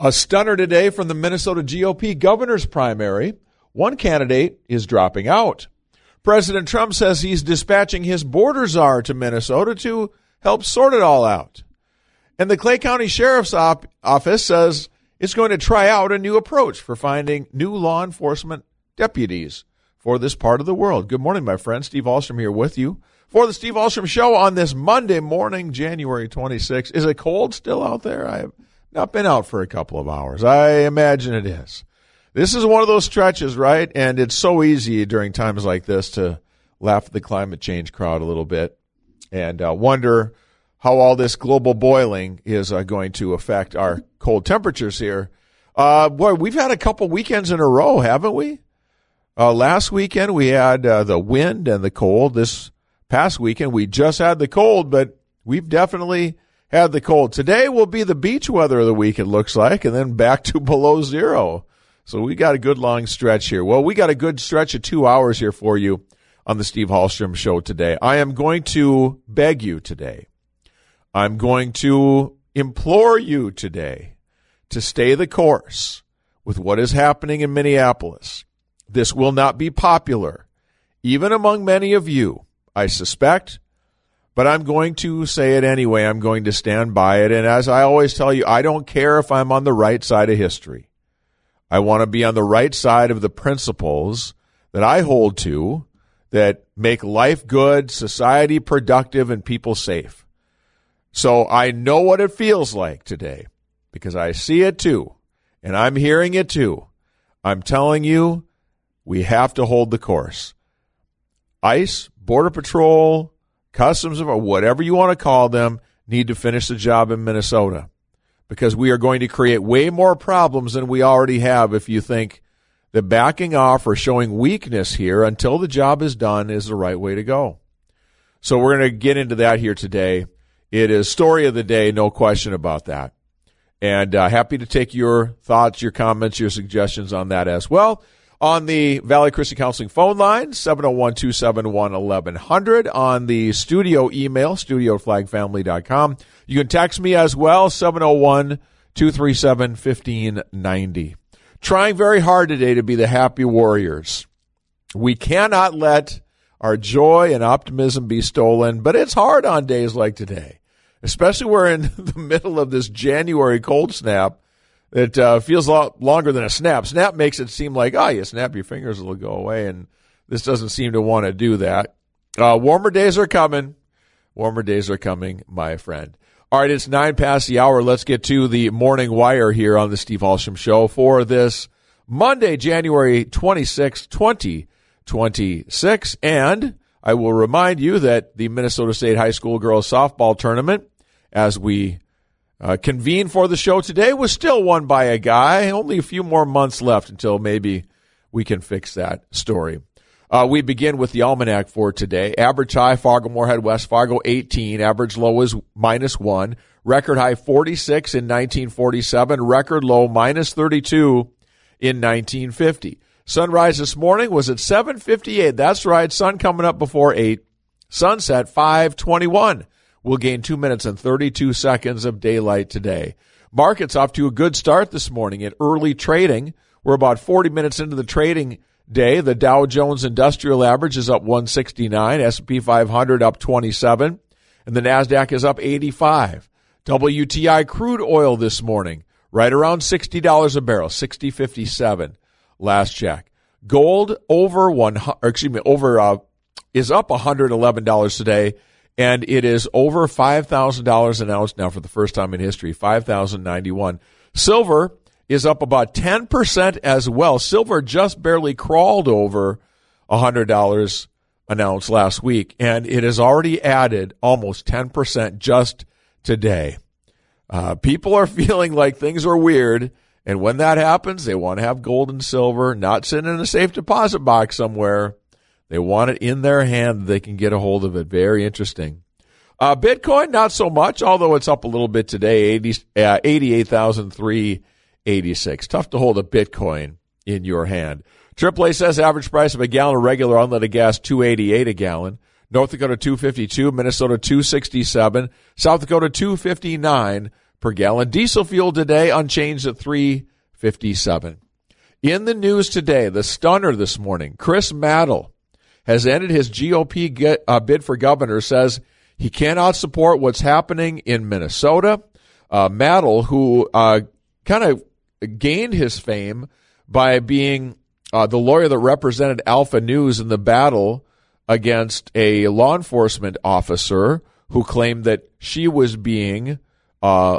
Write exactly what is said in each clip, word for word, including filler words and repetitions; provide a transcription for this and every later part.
A stunner today from the Minnesota G O P governor's primary. One candidate is dropping out. President Trump says he's dispatching his border czar to Minnesota to help sort it all out. And the Clay County Sheriff's op- Office says it's going to try out a new approach for finding new law enforcement deputies for this part of the world. Good morning, my friend. Steve Ahlstrom here with you for the Steve Ahlstrom Show on this Monday morning, January twenty-sixth. Is it cold still out there? I have not been out for a couple of hours. I imagine it is. This is one of those stretches, right? And it's so easy during times like this to laugh at the climate change crowd a little bit and uh, wonder how all this global boiling is uh, going to affect our cold temperatures here. Uh, boy, we've had a couple weekends in a row, haven't we? Uh, last weekend we had uh, the wind and the cold. This past weekend we just had the cold, but we've definitely had the cold. Today will be the beach weather of the week, it looks like, and then back to below zero. So we got a good long stretch here. Well, we got a good stretch of two hours here for you on the Steve Ahlstrom Show today. I am going to beg you today. I'm going to implore you today to stay the course with what is happening in Minneapolis. This will not be popular, even among many of you, I suspect. But I'm going to say it anyway. I'm going to stand by it. And as I always tell you, I don't care if I'm on the right side of history. I want to be on the right side of the principles that I hold to that make life good, society productive, and people safe. So I know what it feels like today because I see it too, and I'm hearing it too. I'm telling you, we have to hold the course. ICE, Border Patrol, Customs, or whatever you want to call them, need to finish the job in Minnesota because we are going to create way more problems than we already have if you think that backing off or showing weakness here until the job is done is the right way to go. So we're going to get into that here today. It is story of the day, no question about that. And uh, happy to take your thoughts, your comments, your suggestions on that as well. On the Valley Christian Counseling phone line, seven oh one, two seven one, eleven hundred. On the studio email, studio at flag family dot com. You can text me as well, seven oh one, two three seven, one five nine oh. Trying very hard today to be the happy warriors. We cannot let our joy and optimism be stolen, but it's hard on days like today, especially we're in the middle of this January cold snap. It uh, feels a lot longer than a snap. Snap makes it seem like, oh, you snap your fingers, it'll go away, and this doesn't seem to want to do that. Uh, warmer days are coming. Warmer days are coming, my friend. All right, it's nine past the hour. Let's get to the morning wire here on the Steve Ahlstrom Show for this Monday, January twenty-sixth, twenty twenty-six. And I will remind you that the Minnesota State High School Girls Softball Tournament, as we Uh, convene for the show today, was still won by a guy. Only a few more months left until maybe we can fix that story. Uh, we begin with the almanac for today. Average high, Fargo-Moorhead, West Fargo, eighteen. Average low is minus one. Record high, forty-six in nineteen forty-seven. Record low, minus thirty-two in nineteen fifty. Sunrise this morning was at seven fifty-eight. That's right, sun coming up before eight. Sunset, five twenty-one. We'll gain two minutes and thirty-two seconds of daylight today. Markets off to a good start this morning at early trading. We're about forty minutes into the trading day. The Dow Jones Industrial Average is up one sixty-nine, S and P five hundred up twenty-seven, and the NASDAQ is up eighty-five. W T I crude oil this morning, right around sixty dollars a barrel, sixty fifty-seven last check. Gold over one, or excuse me, over uh, is up one hundred eleven dollars today. And it is over five thousand dollars an ounce now for the first time in history, five thousand ninety-one. Silver is up about ten percent as well. Silver just barely crawled over one hundred dollars an ounce last week, and it has already added almost ten percent just today. Uh, people are feeling like things are weird, and when that happens, they want to have gold and silver, not sitting in a safe deposit box somewhere. They want it in their hand. They can get a hold of it. Very interesting. Uh, Bitcoin, not so much, although it's up a little bit today, eighty, uh, eighty-eight thousand three hundred eighty-six. Tough to hold a Bitcoin in your hand. triple A says average price of a gallon of regular unleaded gas, two eighty-eight a gallon. North Dakota, two fifty-two. Minnesota, two sixty-seven. South Dakota, two fifty-nine per gallon. Diesel fuel today unchanged at three fifty-seven. In the news today, the stunner this morning, Chris Madel has ended his G O P get, uh, bid for governor, says he cannot support what's happening in Minnesota. Uh, Madel, who uh, kind of gained his fame by being uh, the lawyer that represented Alpha News in the battle against a law enforcement officer who claimed that she was being uh,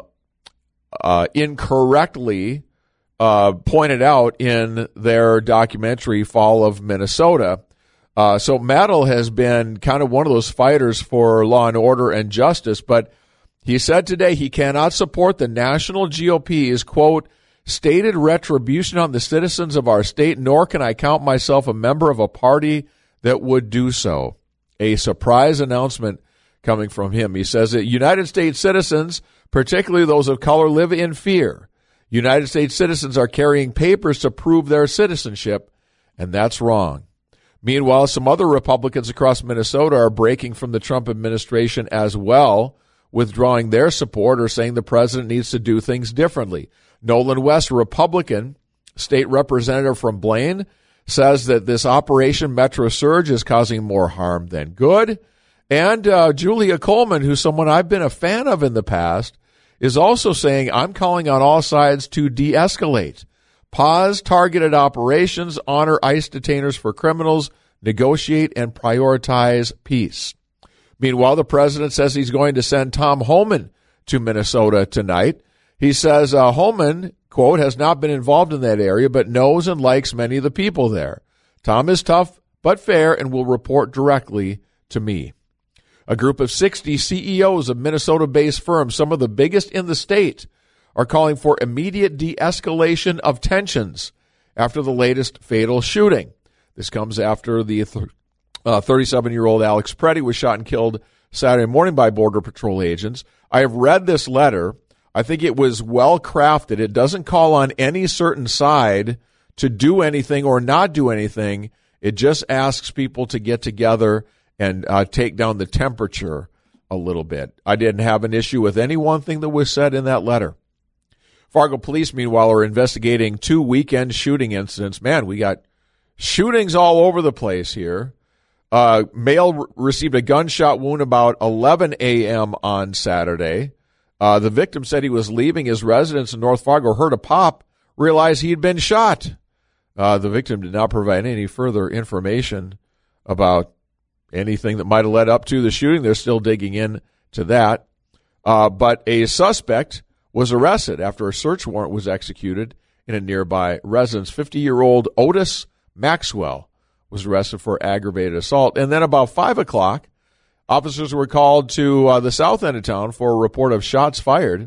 uh, incorrectly uh, pointed out in their documentary Fall of Minnesota. Uh, so Madel has been kind of one of those fighters for law and order and justice, but he said today he cannot support the national G O P's, quote, stated retribution on the citizens of our state, nor can I count myself a member of a party that would do so. A surprise announcement coming from him. He says that United States citizens, particularly those of color, live in fear. United States citizens are carrying papers to prove their citizenship, and that's wrong. Meanwhile, some other Republicans across Minnesota are breaking from the Trump administration as well, withdrawing their support or saying the president needs to do things differently. Nolan West, a Republican state representative from Blaine, says that this Operation Metro Surge is causing more harm than good. And uh, Julia Coleman, who's someone I've been a fan of in the past, is also saying, I'm calling on all sides to de-escalate. Pause targeted operations, honor ICE detainers for criminals, negotiate and prioritize peace. Meanwhile, the president says he's going to send Tom Homan to Minnesota tonight. He says uh, Homan, quote, has not been involved in that area, but knows and likes many of the people there. Tom is tough but fair and will report directly to me. A group of sixty C E Os of Minnesota-based firms, some of the biggest in the state, are calling for immediate de-escalation of tensions after the latest fatal shooting. This comes after the th- uh, thirty-seven-year-old Alex Preddy was shot and killed Saturday morning by Border Patrol agents. I have read this letter. I think it was well crafted. It doesn't call on any certain side to do anything or not do anything. It just asks people to get together and uh, take down the temperature a little bit. I didn't have an issue with any one thing that was said in that letter. Fargo police, meanwhile, are investigating two weekend shooting incidents. Man, we got shootings all over the place here. Uh, male re- received a gunshot wound about eleven a.m. on Saturday. Uh, the victim said he was leaving his residence in North Fargo, heard a pop, realized he'd been shot. Uh, the victim did not provide any further information about anything that might have led up to the shooting. They're still digging into that. Uh, but a suspect was arrested after a search warrant was executed in a nearby residence. fifty-year-old Otis Maxwell was arrested for aggravated assault. And then about five o'clock, officers were called to uh, the south end of town for a report of shots fired.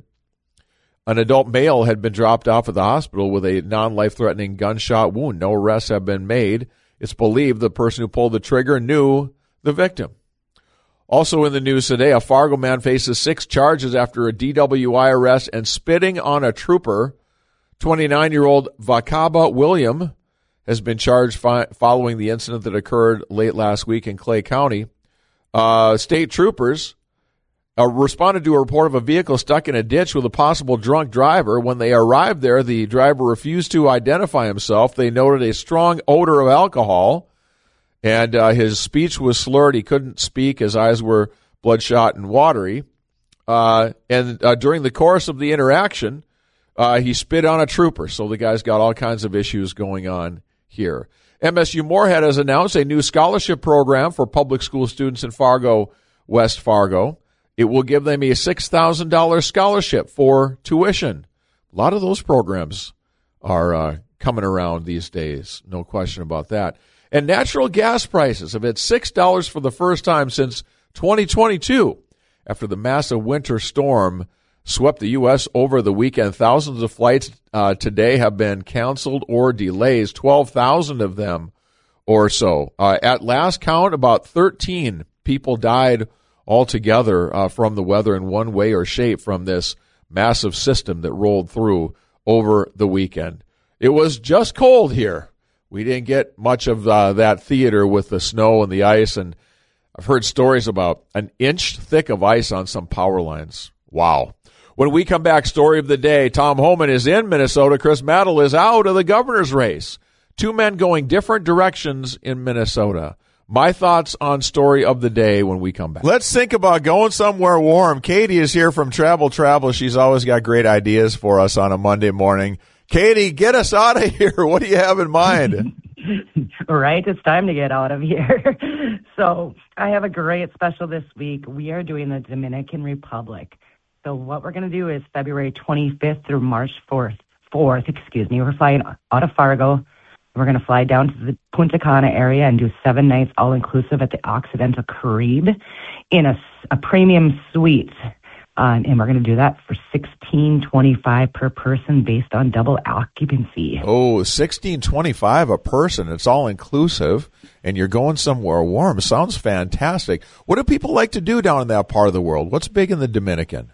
An adult male had been dropped off at the hospital with a non-life-threatening gunshot wound. No arrests have been made. It's believed the person who pulled the trigger knew the victim. Also in the news today, a Fargo man faces six charges after a D W I arrest and spitting on a trooper. twenty-nine-year-old Vakaba William has been charged fi- following the incident that occurred late last week in Clay County. Uh, state troopers uh, responded to a report of a vehicle stuck in a ditch with a possible drunk driver. When they arrived there, the driver refused to identify himself. They noted a strong odor of alcohol, and uh, his speech was slurred. He couldn't speak. His eyes were bloodshot and watery. Uh, and uh, during the course of the interaction, uh, he spit on a trooper. So the guy's got all kinds of issues going on here. M S U Moorhead has announced a new scholarship program for public school students in Fargo, West Fargo. It will give them a six thousand dollars scholarship for tuition. A lot of those programs are uh, coming around these days, no question about that. And natural gas prices have hit six dollars for the first time since twenty twenty-two after the massive winter storm swept the U S over the weekend. Thousands of flights uh, today have been canceled or delays, twelve thousand of them or so. Uh, at last count, about thirteen people died altogether uh, from the weather in one way or shape from this massive system that rolled through over the weekend. It was just cold here. We didn't get much of uh, that theater with the snow and the ice, and I've heard stories about an inch thick of ice on some power lines. Wow. When we come back, story of the day, Tom Homan is in Minnesota. Chris Mattel is out of the governor's race. Two men going different directions in Minnesota. My thoughts on story of the day when we come back. Let's think about going somewhere warm. Katie is here from Travel Travel. She's always got great ideas for us on a Monday morning. Katie, get us out of here. What do you have in mind? Right, it's time to get out of here. So I have a great special this week. We are doing the Dominican Republic. So what we're going to do is February twenty-fifth through March fourth, fourth, excuse me. We're flying out of Fargo. We're going to fly down to the Punta Cana area and do seven nights all-inclusive at the Occidental Caribe in a, a premium suite. Uh, and we're going to do that for sixteen twenty-five per person based on double occupancy. Oh, sixteen twenty-five a person. It's all-inclusive, and you're going somewhere warm. Sounds fantastic. What do people like to do down in that part of the world? What's big in the Dominican?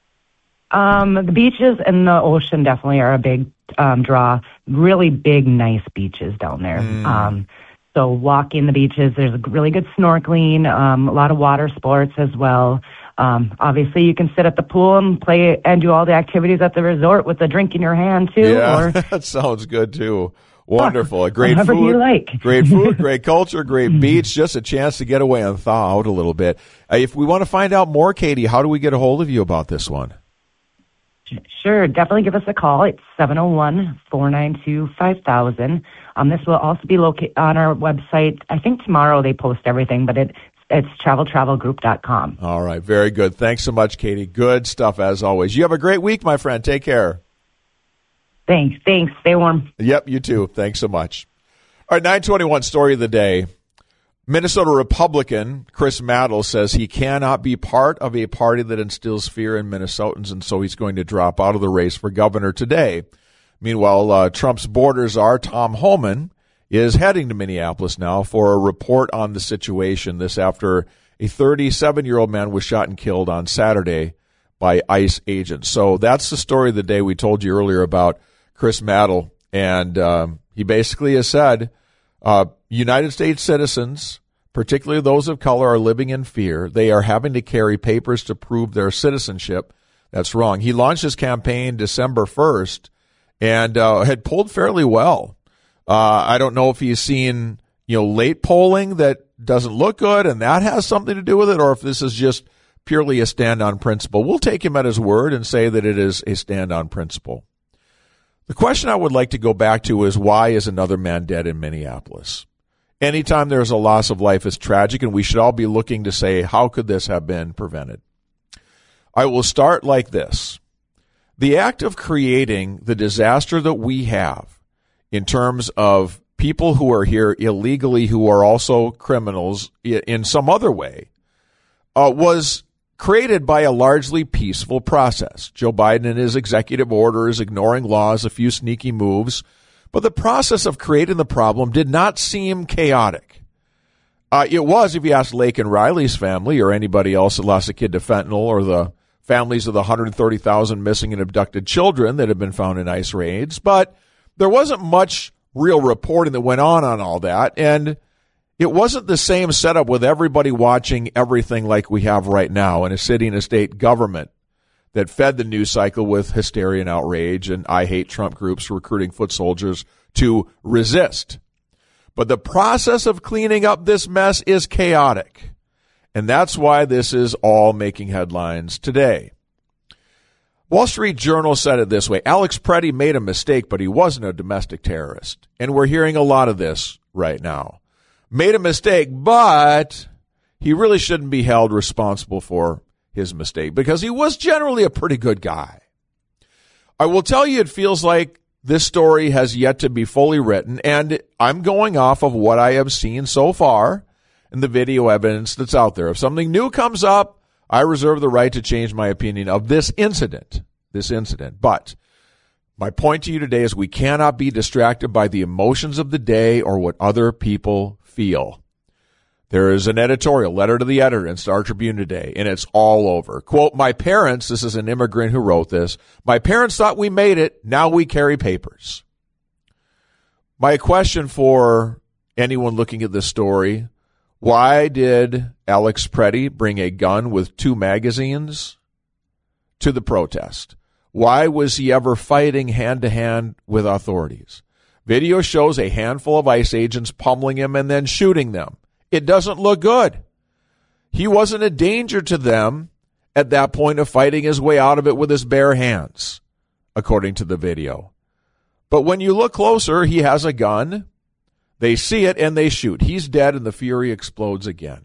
Um, the beaches and the ocean definitely are a big um, draw. Really big, nice beaches down there. Mm. Um, so walking the beaches, there's a really good snorkeling, um, a lot of water sports as well. Um, obviously, you can sit at the pool and play and do all the activities at the resort with a drink in your hand, too. Yeah, or, that sounds good, too. Wonderful. A great whatever food, you like. great food, great culture, great beach, just a chance to get away and thaw out a little bit. Uh, if we want to find out more, Katie, how do we get a hold of you about this one? Sure, definitely give us a call. It's seven oh one, four nine two, five thousand. Um, this will also be located on our website. I think tomorrow they post everything, but it, it's travel travel group dot com. All right, very good. Thanks so much, Katie. Good stuff as always. You have a great week, my friend. Take care. Thanks. Thanks. Stay warm. Yep, you too. Thanks so much. All right, nine twenty-one story of the day. Minnesota Republican Chris Mattel says he cannot be part of a party that instills fear in Minnesotans, and so he's going to drop out of the race for governor today. Meanwhile, uh, Trump's border czar, Tom Homan, is heading to Minneapolis now for a report on the situation. This after a thirty-seven-year-old man was shot and killed on Saturday by ICE agents. So that's the story of the day we told you earlier about Chris Mattel. And um, he basically has said uh, United States citizens, particularly those of color, are living in fear. They are having to carry papers to prove their citizenship. That's wrong. He launched his campaign December first and uh, had polled fairly well. Uh, I don't know if he's seen, you know, late polling that doesn't look good and that has something to do with it, or if this is just purely a stand on principle. We'll take him at his word and say that it is a stand on principle. The question I would like to go back to is, why is another man dead in Minneapolis? Anytime there's a loss of life is tragic, and we should all be looking to say, how could this have been prevented? I will start like this. The act of creating the disaster that we have in terms of people who are here illegally who are also criminals in some other way uh, was created by a largely peaceful process. Joe Biden and his executive orders, ignoring laws, a few sneaky moves. But the process of creating the problem did not seem chaotic. Uh, it was, if you ask Lake and Riley's family or anybody else that lost a kid to fentanyl, or the families of the one hundred thirty thousand missing and abducted children that have been found in ICE raids. But there wasn't much real reporting that went on on all that. And it wasn't the same setup with everybody watching everything like we have right now in a city and a state government that fed the news cycle with hysteria and outrage and I hate Trump groups recruiting foot soldiers to resist. But the process of cleaning up this mess is chaotic. And that's why this is all making headlines today. Wall Street Journal said it this way: Alex Preddy made a mistake, but he wasn't a domestic terrorist. And we're hearing a lot of this right now. Made a mistake, but he really shouldn't be held responsible for his mistake because he was generally a pretty good guy. I will tell you, it feels like this story has yet to be fully written, and I'm going off of what I have seen so far and the video evidence that's out there. If something new comes up, I reserve the right to change my opinion of this incident, this incident. But my point to you today is we cannot be distracted by the emotions of the day or what other people feel. There is an editorial, letter to the editor in Star Tribune today, and it's all over. Quote, my parents, this is an immigrant who wrote this, my parents thought we made it, now we carry papers. My question for anyone looking at this story, why did Alex Preddy bring a gun with two magazines to the protest? Why was he ever fighting hand-to-hand with authorities? Video shows a handful of ICE agents pummeling him and then shooting them. It doesn't look good. He wasn't a danger to them at that point of fighting his way out of it with his bare hands, according to the video. But when you look closer, he has a gun. They see it and they shoot. He's dead and the fury explodes again.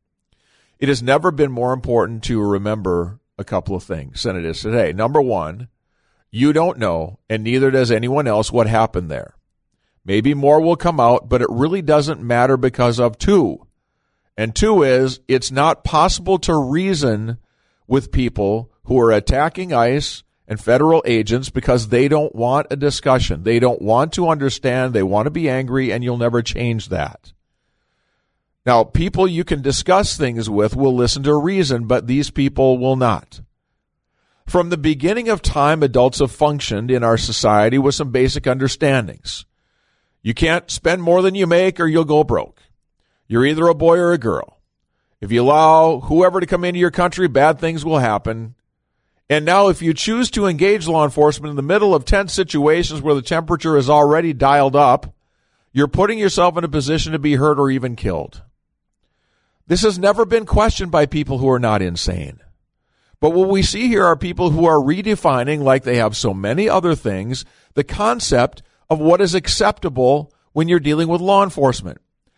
It has never been more important to remember a couple of things than it is today. Number one, you don't know, and neither does anyone else, what happened there. Maybe more will come out, but it really doesn't matter because of two. And two is, it's not possible to reason with people who are attacking ICE and federal agents because they don't want a discussion. They don't want to understand. They want to be angry, and you'll never change that. Now, people you can discuss things with will listen to reason, but these people will not. From the beginning of time, adults have functioned in our society with some basic understandings. You can't spend more than you make or you'll go broke. You're either a boy or a girl. If you allow whoever to come into your country, bad things will happen. And now if you choose to engage law enforcement in the middle of tense situations where the temperature is already dialed up, you're putting yourself in a position to be hurt or even killed. This has never been questioned by people who are not insane. But what we see here are people who are redefining, like they have so many other things, the concept of what is acceptable when you're dealing with law enforcement.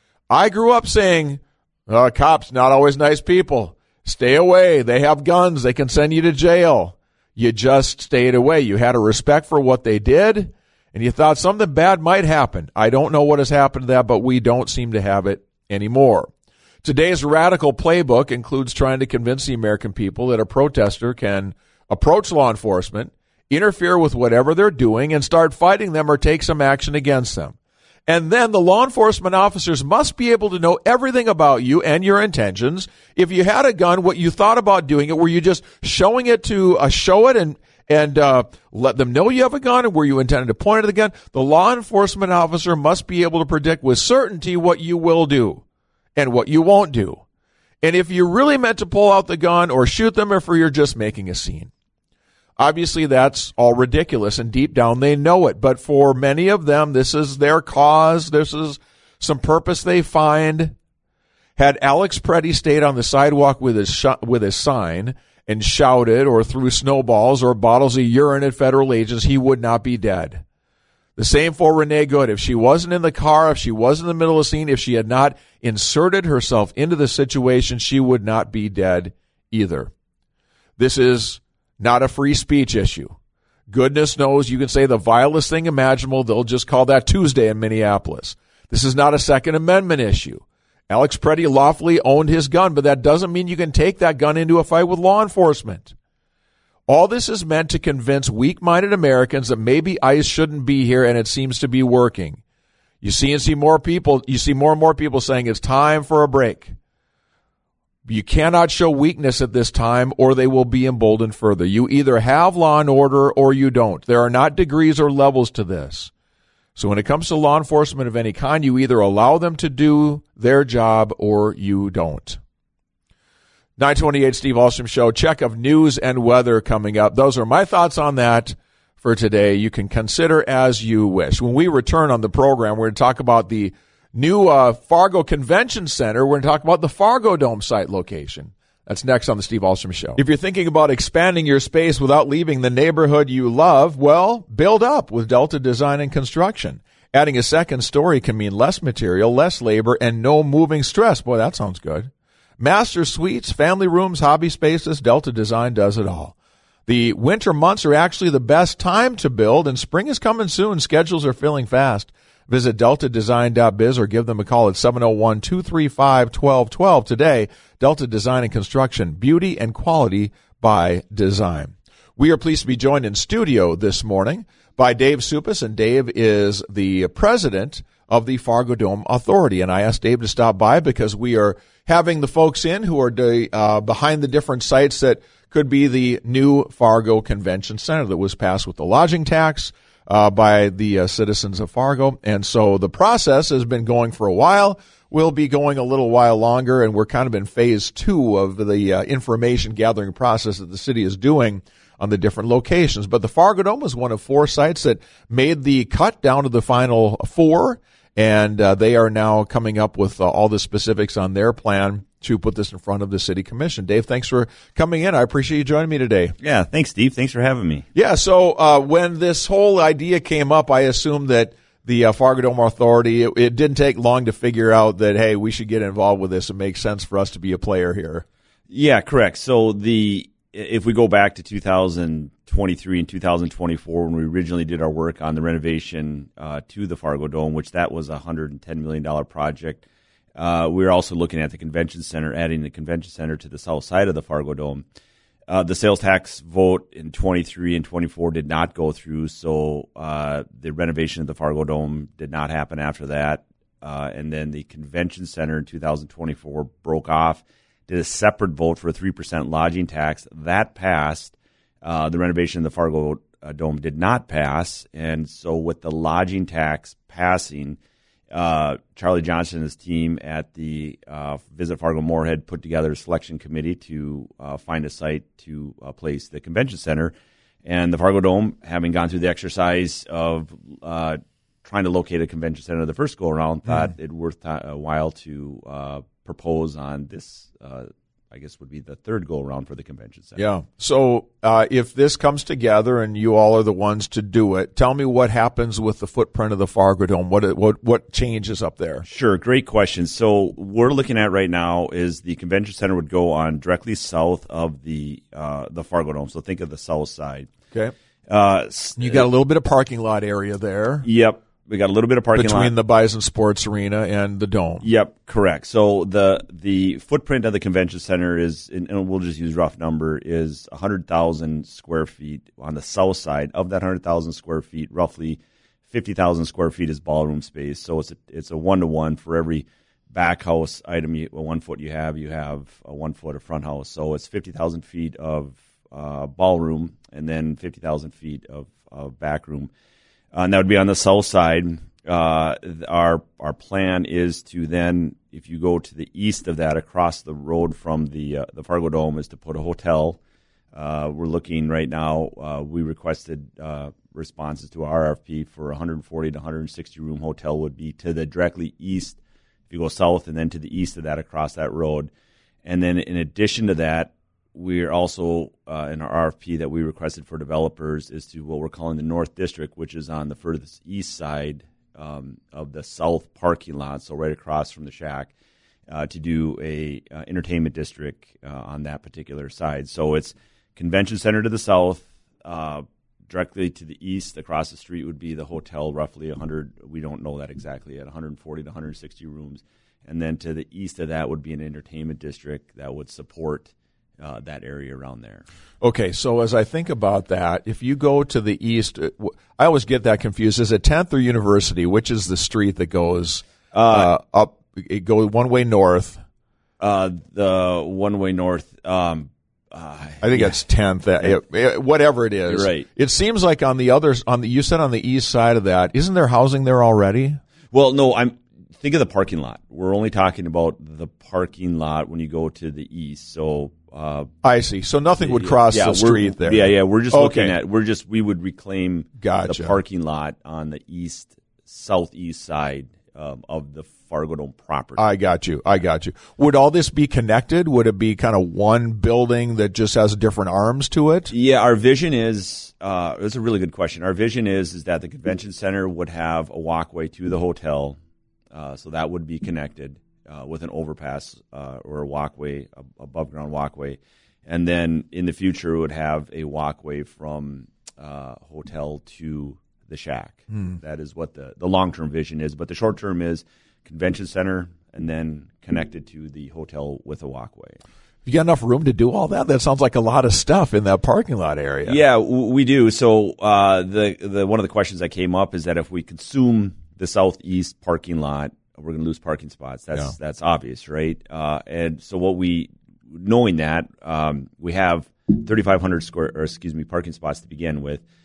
I grew up saying, oh, cops, not always nice people. Stay away. They have guns. They can send you to jail. You just stayed away. You had a respect for what they did, and you thought something bad might happen. I don't know what has happened to that, but we don't seem to have it anymore. Today's radical playbook includes trying to convince the American people that a protester can approach law enforcement, interfere with whatever they're doing, and start fighting them or take some action against them. And then the law enforcement officers must be able to know everything about you and your intentions. If you had a gun, what you thought about doing it, were you just showing it to uh, show it and and uh, let them know you have a gun, and were you intended to point at the gun? The law enforcement officer must be able to predict with certainty what you will do and what you won't do. And if you really meant to pull out the gun or shoot them, or if you're just making a scene. Obviously, that's all ridiculous, and deep down they know it. But for many of them, this is their cause. This is some purpose they find. Had Alex Preddy stayed on the sidewalk with his sh- with his sign and shouted or threw snowballs or bottles of urine at federal agents, he would not be dead. The same for Renee Good. If she wasn't in the car, if she was in the middle of the scene, if she had not inserted herself into the situation, she would not be dead either. This is not a free speech issue. Goodness knows you can say the vilest thing imaginable. They'll just call that Tuesday in Minneapolis. This is not a Second Amendment issue. Alex Preddy lawfully owned his gun, but that doesn't mean you can take that gun into a fight with law enforcement. All this is meant to convince weak-minded Americans that maybe ICE shouldn't be here, and it seems to be working. You see and see more people, you see more and more people saying it's time for a break. You cannot show weakness at this time, or they will be emboldened further. You either have law and order or you don't. There are not degrees or levels to this. So when it comes to law enforcement of any kind, you either allow them to do their job or you don't. nine twenty-eight Steve Ahlstrom Show. Check of news and weather coming up. Those are my thoughts on that for today. You can consider as you wish. When we return on the program, we're going to talk about the new uh, Fargo Convention Center. We're going to talk about the Fargo Dome site location. That's next on the Steve Ahlstrom Show. If you're thinking about expanding your space without leaving the neighborhood you love, well, build up with Delta Design and Construction. Adding a second story can mean less material, less labor, and no moving stress. Boy, that sounds good. Master suites, family rooms, hobby spaces, Delta Design does it all. The winter months are actually the best time to build, and spring is coming soon. Schedules are filling fast. Visit delta design dot biz or give them a call at seven oh one, two three five, one two one two today. Delta Design and Construction, beauty and quality by design. We are pleased to be joined in studio this morning by Dave Supas, and Dave is the president of the Fargo Dome Authority. And I asked Dave to stop by because we are having the folks in who are de, uh, behind the different sites that could be the new Fargo Convention Center that was passed with the lodging tax uh, by the uh, citizens of Fargo. And so the process has been going for a while. We'll be going a little while longer, and we're kind of in phase two of the uh, information gathering process that the city is doing on the different locations. But the Fargo Dome was one of four sites that made the cut down to the final four, and uh, they are now coming up with uh, all the specifics on their plan to put this in front of the city commission. Dave, thanks for coming in. I appreciate you joining me today. Yeah, thanks, Steve. Thanks for having me. Yeah, so uh, when this whole idea came up, I assumed that the uh, Fargo Dome Authority, it, it didn't take long to figure out that, hey, we should get involved with this. It makes sense for us to be a player here. Yeah, correct. So the if we go back to two thousand twenty-three and two thousand twenty-four, when we originally did our work on the renovation uh, to the Fargo Dome, which that was a one hundred ten million dollars project, uh, we were also looking at the convention center, adding the convention center to the south side of the Fargo Dome. Uh, the sales tax vote in twenty-three and twenty-four did not go through, so uh, the renovation of the Fargo Dome did not happen after that. Uh, and then the convention center in two thousand twenty-four broke off, did a separate vote for a three percent lodging tax. That passed. Uh, the renovation of the Fargo uh, Dome did not pass. And so with the lodging tax passing, Uh, Charlie Johnson and his team at the uh, Visit Fargo Moorhead put together a selection committee to uh, find a site to uh, place the convention center. And the Fargo Dome, having gone through the exercise of uh, trying to locate a convention center the first go-around, thought mm. it worth a while to uh, propose on this, uh, I guess would be the third go-around for the convention center. Yeah. So uh, if this comes together and you all are the ones to do it, tell me what happens with the footprint of the Fargo Dome. What what what changes up there? Sure. Great question. So we're looking at right now is the convention center would go on directly south of the uh, the Fargo Dome. So think of the south side. Okay. Uh, you got a little bit of parking lot area there. Yep. We got a little bit of parking between lot. the Bison Sports Arena and the Dome. Yep, correct. So the the footprint of the convention center is, and we'll just use rough number, is one hundred thousand square feet on the south side. Of that one hundred thousand square feet, roughly fifty thousand square feet is ballroom space. So it's a, it's a one-to-one for every back house item, you, one foot you have, you have a one foot of front house. So it's fifty thousand feet of uh, ballroom and then fifty thousand feet of, of back room. Uh, and that would be on the south side. Uh, our our plan is to then, if you go to the east of that, across the road from the uh, the Fargo Dome, is to put a hotel. Uh, we're looking right now. Uh, we requested uh, responses to our R F P for one hundred forty to one hundred sixty room hotel would be to the directly east. If you go south and then to the east of that, across that road, and then in addition to that, we're also, uh, in our R F P that we requested for developers, is to what we're calling the North District, which is on the furthest east side um, of the south parking lot, so right across from the Shack, uh, to do a uh, entertainment district uh, on that particular side. So it's convention center to the south, uh, directly to the east, across the street would be the hotel, roughly one hundred, we don't know that exactly, at one hundred forty to one hundred sixty rooms. And then to the east of that would be an entertainment district that would support Uh, that area around there. Okay, so as I think about that, if you go to the east, I always get that confused. Is it tenth or University? Which is the street that goes uh, uh, up? It goes one way north. Uh, the one way north. Um, uh, I think yeah. that's tenth. Uh, whatever it is, You're right. It seems like on the others, on the you said on the east side of that, isn't there housing there already? Well, no. I'm think of the parking lot. We're only talking about the parking lot when you go to the east. So. Uh, I see. So nothing would cross yeah, the street there. Yeah, yeah. We're just okay. looking at. We're just. We would reclaim gotcha. the parking lot on the east, southeast side um, of the Fargo Dome property. I got you. I got you. Would all this be connected? Would it be kind of one building that just has different arms to it? Yeah. Our vision is. Uh, it's a really good question. Our vision is is that the convention center would have a walkway to the hotel, uh, so that would be connected. Uh, with an overpass uh, or a walkway, a above ground walkway. And then in the future, it would have a walkway from uh, hotel to the Shack. Hmm. That is what the, the long term vision is. But the short term is convention center and then connected to the hotel with a walkway. You got enough room to do all that? That sounds like a lot of stuff in that parking lot area. Yeah, w- we do. So uh, the the one of the questions that came up is that if we consume the southeast parking lot, we're going to lose parking spots. That's yeah. that's obvious, right? Uh, and so what we, knowing that, um, we have thirty-five hundred square, or excuse me, parking spots to begin with.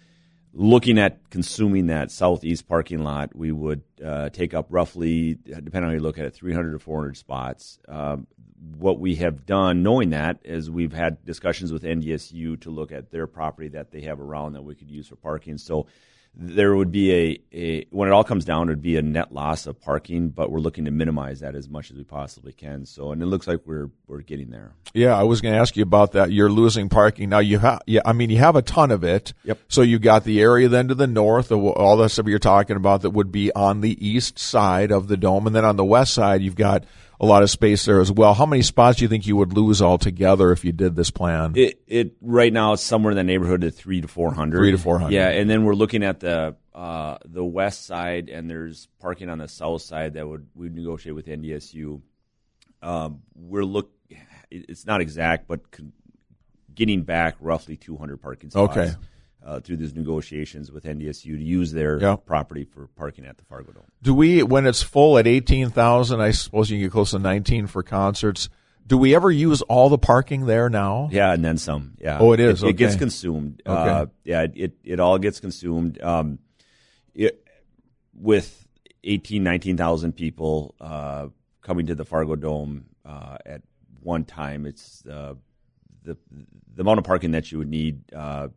looking at consuming that southeast parking lot, we would uh, take up roughly, depending on how you look at it, three hundred to four hundred spots. Um, what we have done, knowing that, is we've had discussions with N D S U to look at their property that they have around that we could use for parking. So there would be a, a when it all comes down, it would be a net loss of parking, but we're looking to minimize that as much as we possibly can. So, and it looks like we're we're getting there. Yeah, I was going to ask you about that. You're losing parking now. You have, yeah, I mean, you have a ton of it. Yep. So you got the area then to the north, of all the stuff you're talking about that would be on the east side of the dome, and then on the west side, you've got a lot of space there as well. How many spots do you think you would lose altogether if you did this plan? It, it right now it's somewhere in the neighborhood of three to four hundred. Three to four hundred. Yeah, and then we're looking at the uh, the west side, and there's parking on the south side that would we negotiate with N D S U. Um, we're look. It's not exact, but con- getting back roughly two hundred parking spots. Okay. Uh, through these negotiations with N D S U to use their yep. property for parking at the Fargo Dome. Do we, when it's full at eighteen thousand, I suppose you can get close to nineteen for concerts, do we ever use all the parking there now? Yeah, and then some. Yeah. Oh, it is? It, okay. it gets consumed. Okay. Uh, yeah, it, it all gets consumed. Um, it, with eighteen, nineteen thousand people uh, coming to the Fargo Dome uh, at one time, it's uh, the the amount of parking that you would need uh,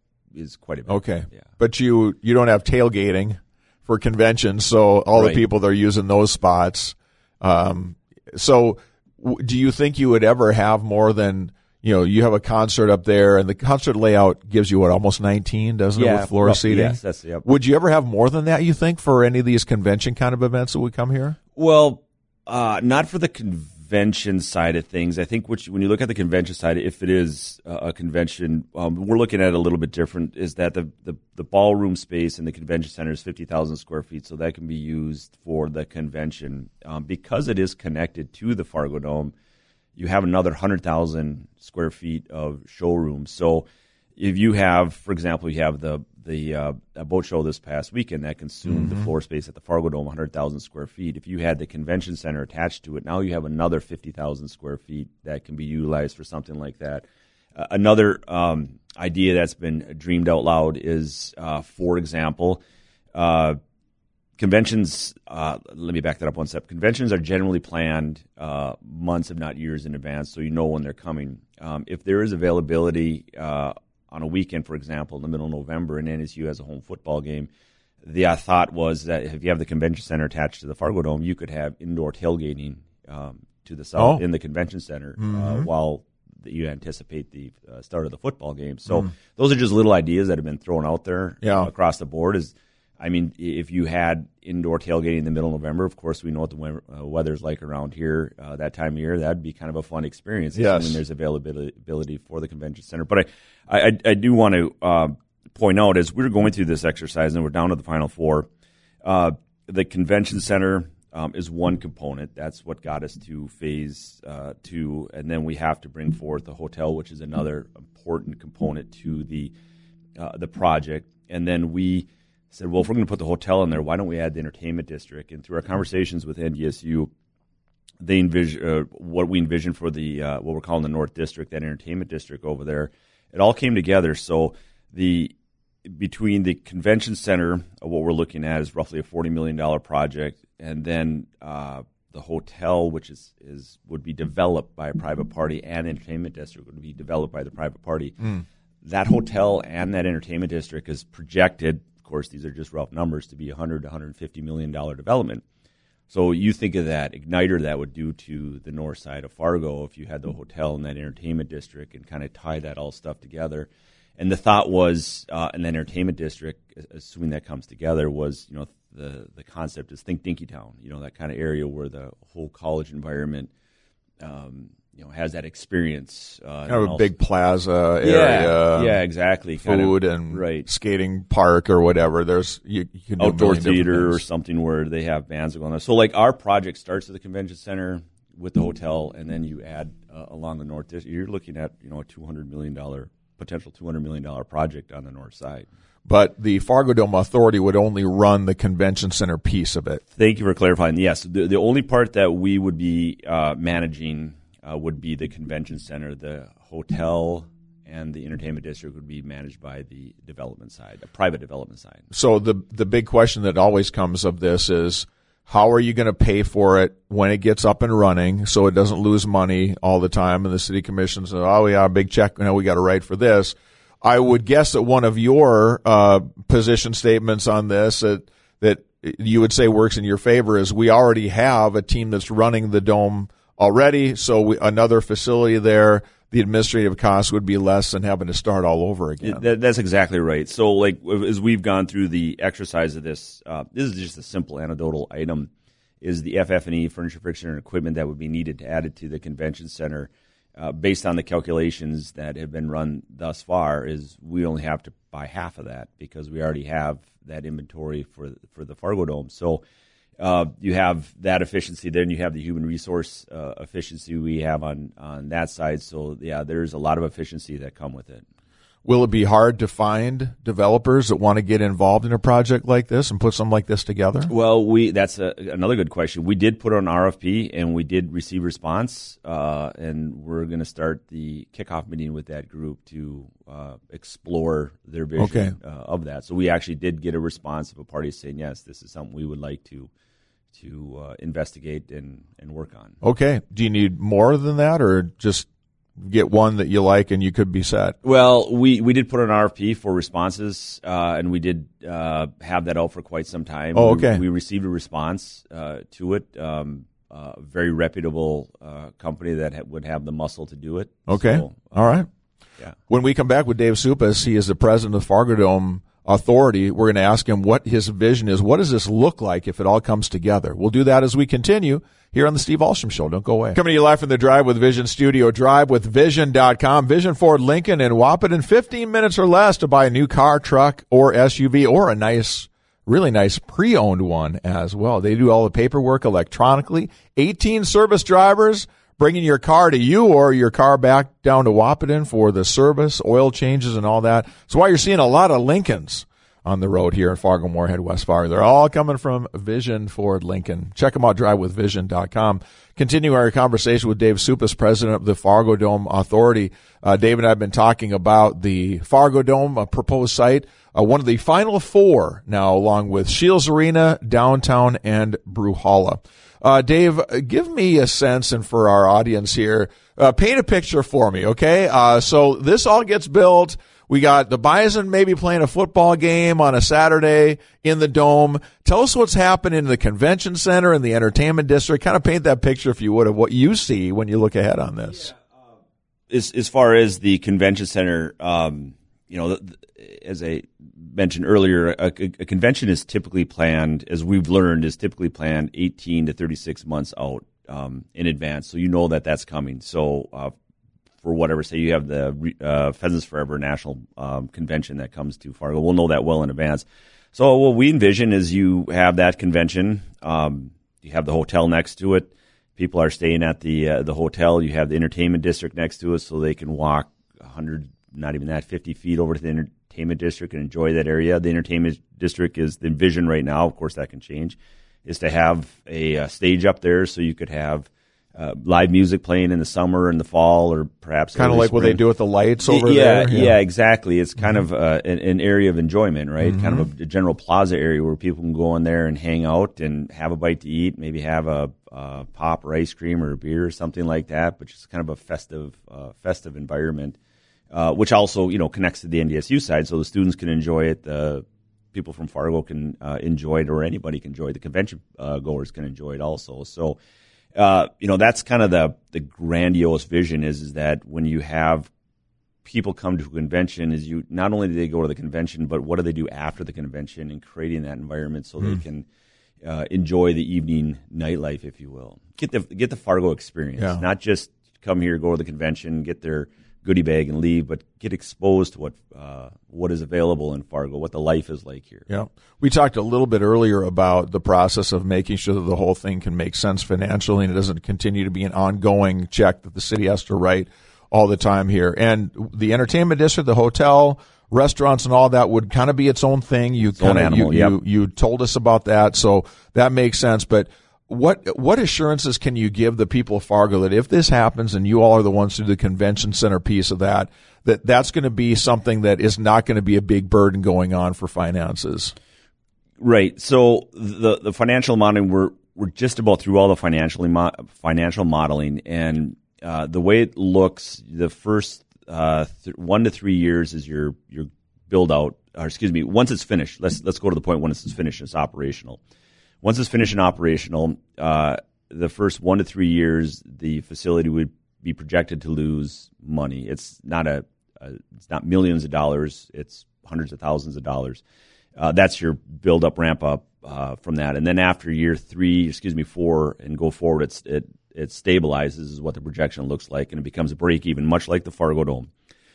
is quite a bit. Okay. Yeah. But you, you don't have tailgating for conventions, so all right. the people that are using those spots. Um, so w- do you think you would ever have more than, you know, you have a concert up there, and the concert layout gives you, what, almost nineteen, doesn't yeah, it, with floor roughly, seating? Yes, that's, yep. Would you ever have more than that, you think, for any of these convention kind of events that would come here? Well, uh, not for the convention side of things. I think which, when you look at the convention side, if it is uh, a convention, um, we're looking at it a little bit different, is that the, the, the ballroom space in the convention center is fifty thousand square feet, so that can be used for the convention. Um, because it is connected to the Fargo Dome, you have another one hundred thousand square feet of showroom. So if you have, for example, you have the the uh, boat show this past weekend that consumed mm-hmm. the floor space at the Fargo Dome, one hundred thousand square feet. If you had the convention center attached to it, now you have another fifty thousand square feet that can be utilized for something like that. Uh, another um, idea that's been dreamed out loud is, uh, for example, uh, conventions, uh, let me back that up one step. Conventions are generally planned uh, months, if not years in advance, so you know when they're coming. Um, if there is availability uh, on a weekend, for example, in the middle of November, and N S U has a home football game, the uh, thought was that if you have the convention center attached to the Fargo Dome, you could have indoor tailgating um, to the south oh. in the convention center mm-hmm. uh, while you anticipate the uh, start of the football game. So mm. those are just little ideas that have been thrown out there yeah. uh, across the board. Is I mean, if you had indoor tailgating in the middle of November, of course, we know what the we- uh, weather's like around here uh, that time of year. That'd be kind of a fun experience, yes. assuming there's availability for the convention center. But I, I, I do want to uh, point out, as we were going through this exercise and we're down to the final four, uh, the convention center um, is one component. That's what got us to phase uh, two. And then we have to bring forth the hotel, which is another important component to the uh, the project. And then we said, well, if we're going to put the hotel in there, why don't we add the entertainment district? And through our conversations with N D S U, they envision uh, what we envisioned for the uh, what we're calling the North District, that entertainment district over there. It all came together. So the between the convention center, uh, what we're looking at is roughly a forty million dollars project, and then uh, the hotel, which is, is would be developed by a private party, and the entertainment district would be developed by the private party. Mm. That hotel and that entertainment district is projected, of course, these are just rough numbers, to be a one hundred to one hundred fifty million dollars development. So you think of that igniter that would do to the north side of Fargo if you had the hotel and that entertainment district and kind of tie that all stuff together. And the thought was, uh, in the entertainment district, assuming that comes together, was, you know, the the concept is think Dinkytown, you know, that kind of area where the whole college environment, um, you know, has that experience. Uh, kind of a also, big plaza area. Yeah, yeah, exactly. Food kind of, and right. skating park or whatever. There's you, you can do outdoor theater or things. something where they have bands going there. So, like, our project starts at the convention center with the hotel, and then you add uh, along the north district. You're looking at, you know, a two hundred million dollars potential two hundred million dollars project on the north side. But the Fargo Dome Authority would only run the convention center piece of it. Thank you for clarifying. Yes, the, the only part that we would be uh, managing uh, would be the convention center. The hotel and the entertainment district would be managed by the development side, a private development side. So the the big question that always comes of this is, how are you going to pay for it when it gets up and running so it doesn't lose money all the time? And the city commission says, oh, yeah, a big check, you know, we got to write for this. I would guess that one of your uh, position statements on this that, that you would say works in your favor is we already have a team that's running the Dome already, so we, another facility there, the administrative costs would be less than having to start all over again. That, that's exactly right. So, like, as we've gone through the exercise of this, uh, this is just a simple anecdotal item, is the F F and E, furniture, fixture, and equipment that would be needed to add it to the convention center, uh, based on the calculations that have been run thus far, is we only have to buy half of that because we already have that inventory for for the Fargo Dome. So uh, you have that efficiency, then you have the human resource uh, efficiency we have on, on that side. So, yeah, there's a lot of efficiency that come with it. Will it be hard to find developers that want to get involved in a project like this and put something like this together? Well, we that's a, another good question. We did put on an R F P, and we did receive response, uh, and we're going to start the kickoff meeting with that group to uh, explore their vision okay. uh, of that. So we actually did get a response of a party saying, yes, this is something we would like to to uh, investigate and, and work on. Okay. Do you need more than that, or just get one that you like and you could be set? Well, we, we did put an R F P for responses, uh, and we did uh, have that out for quite some time. Oh, okay. We, we received a response uh, to it. Um, uh, a very reputable uh, company that ha- would have the muscle to do it. Okay. So, all right. Yeah. When we come back with Dave Supas, he is the president of the Fargo Dome Authority. We're going to ask him what his vision is. What does this look like if it all comes together? We'll do that as we continue here on the Steve Alstrom Show. Don't go away. Coming to you live from the Drive with Vision studio, drive with vision dot com. Vision Ford Lincoln in Wahpeton, fifteen minutes or less to buy a new car, truck, or S U V, or a nice, really nice pre-owned one as well. They do all the paperwork electronically. eighteen service drivers bringing your car to you or your car back down to Wahpeton for the service, oil changes, and all that. So why you're seeing a lot of Lincolns on the road here in Fargo, Moorhead, West Fargo. They're all coming from Vision Ford Lincoln. Check them out, drive with vision dot com. Continue our conversation with Dave Supas, president of the Fargo Dome Authority. Uh, Dave and I have been talking about the Fargo Dome, a proposed site, uh, one of the final four now, along with Shields Arena, Downtown, and Bruhalla. Uh, Dave, give me a sense, and for our audience here, uh, paint a picture for me, okay? Uh, so this all gets built. We got the Bison maybe playing a football game on a Saturday in the Dome. Tell us what's happening in the convention center and the entertainment district. Kind of paint that picture, if you would, of what you see when you look ahead on this. Yeah, um, as, as far as the convention center, um, you know, as I mentioned earlier, a, a convention is typically planned, as we've learned, is typically planned eighteen to thirty-six months out um, in advance. So you know that that's coming. So uh, for whatever, say you have the uh, Pheasants Forever National um, Convention that comes to Fargo, we'll know that well in advance. So what we envision is you have that convention, um, you have the hotel next to it. People are staying at the uh, the hotel. You have the entertainment district next to us, so they can walk one hundred, not even that, fifty feet over to the entertainment district and enjoy that area. The entertainment district is the vision right now. Of course, that can change. Is to have a, a stage up there so you could have uh, live music playing in the summer and the fall, or perhaps kind of like spring. what they do with the lights over yeah, there. Yeah, yeah, exactly. It's kind mm-hmm. of uh, an, an area of enjoyment, right? Mm-hmm. Kind of a, a general plaza area where people can go in there and hang out and have a bite to eat, maybe have a uh, pop or ice cream or a beer or something like that, but just kind of a festive, uh, festive environment, uh, which also, you know, connects to the N D S U side, so the students can enjoy it, the people from Fargo can uh, enjoy it, or anybody can enjoy it. The convention uh, goers can enjoy it also. So, uh, you know, that's kind of the the grandiose vision is, is that when you have people come to a convention, is you not only do they go to the convention, but what do they do after the convention, and creating that environment so mm. they can uh, enjoy the evening nightlife, if you will. Get the get the Fargo experience, yeah. Not just come here, go to the convention, get their goodie bag and leave, but get exposed to what uh, what is available in Fargo, what the life is like here. Yeah, we talked a little bit earlier about the process of making sure that the whole thing can make sense financially, and it doesn't continue to be an ongoing check that the city has to write all the time here. And the entertainment district, the hotel, restaurants, and all that would kind of be its own thing. You kind of you, yep. you you told us about that, so that makes sense. But What what assurances can you give the people of Fargo that if this happens and you all are the ones who do the convention center piece of that, that that's going to be something that is not going to be a big burden going on for finances. Right. So the the financial modeling, we're we're just about through all the financial financial modeling, and uh, the way it looks, the first uh, th- one to three years is your your build out. Or excuse me, once it's finished. Let's let's go to the point when it's finished. It's operational. Once it's finished and operational, uh, the first one to three years, the facility would be projected to lose money. It's not a, a it's not millions of dollars. It's hundreds of thousands of dollars. Uh, that's your build up, ramp up uh, from that, and then after year three, excuse me, four, and go forward, it's it it stabilizes is what the projection looks like, and it becomes a break even, much like the Fargo Dome.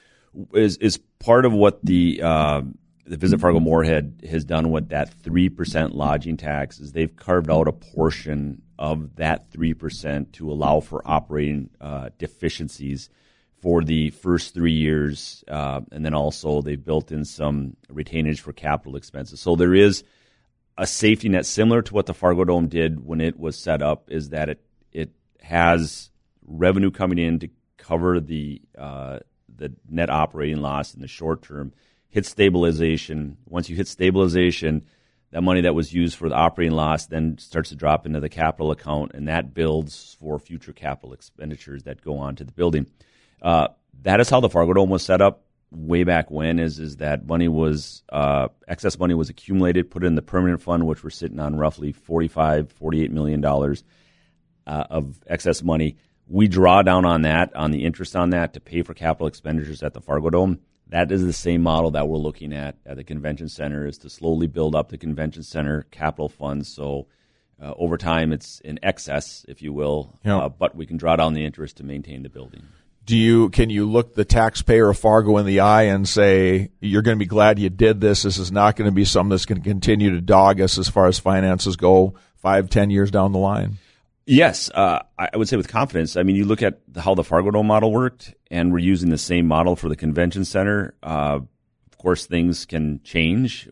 Is is part of what the uh, the Visit Fargo Moorhead has done with that three percent lodging tax is they've carved out a portion of that three percent to allow for operating uh, deficiencies for the first three years, uh, and then also they built in some retainage for capital expenses. So there is a safety net similar to what the Fargo Dome did when it was set up, is that it it has revenue coming in to cover the uh, the net operating loss in the short term, hit stabilization. Once you hit stabilization, that money that was used for the operating loss then starts to drop into the capital account, and that builds for future capital expenditures that go on to the building. Uh, that is how the Fargo Dome was set up way back when, is is that money was, uh, excess money was accumulated, put in the permanent fund, which we're sitting on roughly forty-five, forty-eight million dollars uh, of excess money. We draw down on that, on the interest on that, to pay for capital expenditures at the Fargo Dome. That is the same model that we're looking at at the convention center, is to slowly build up the convention center capital funds. So uh, over time, it's in excess, if you will, yeah. uh, but we can draw down the interest to maintain the building. Do you can you look the taxpayer of Fargo in the eye and say, you're going to be glad you did this? This is not going to be something that's going to continue to dog us as far as finances go five, ten years down the line? Yes, uh, I would say with confidence. I mean, you look at how the Fargo Dome model worked, and we're using the same model for the convention center. Uh, of course, things can change.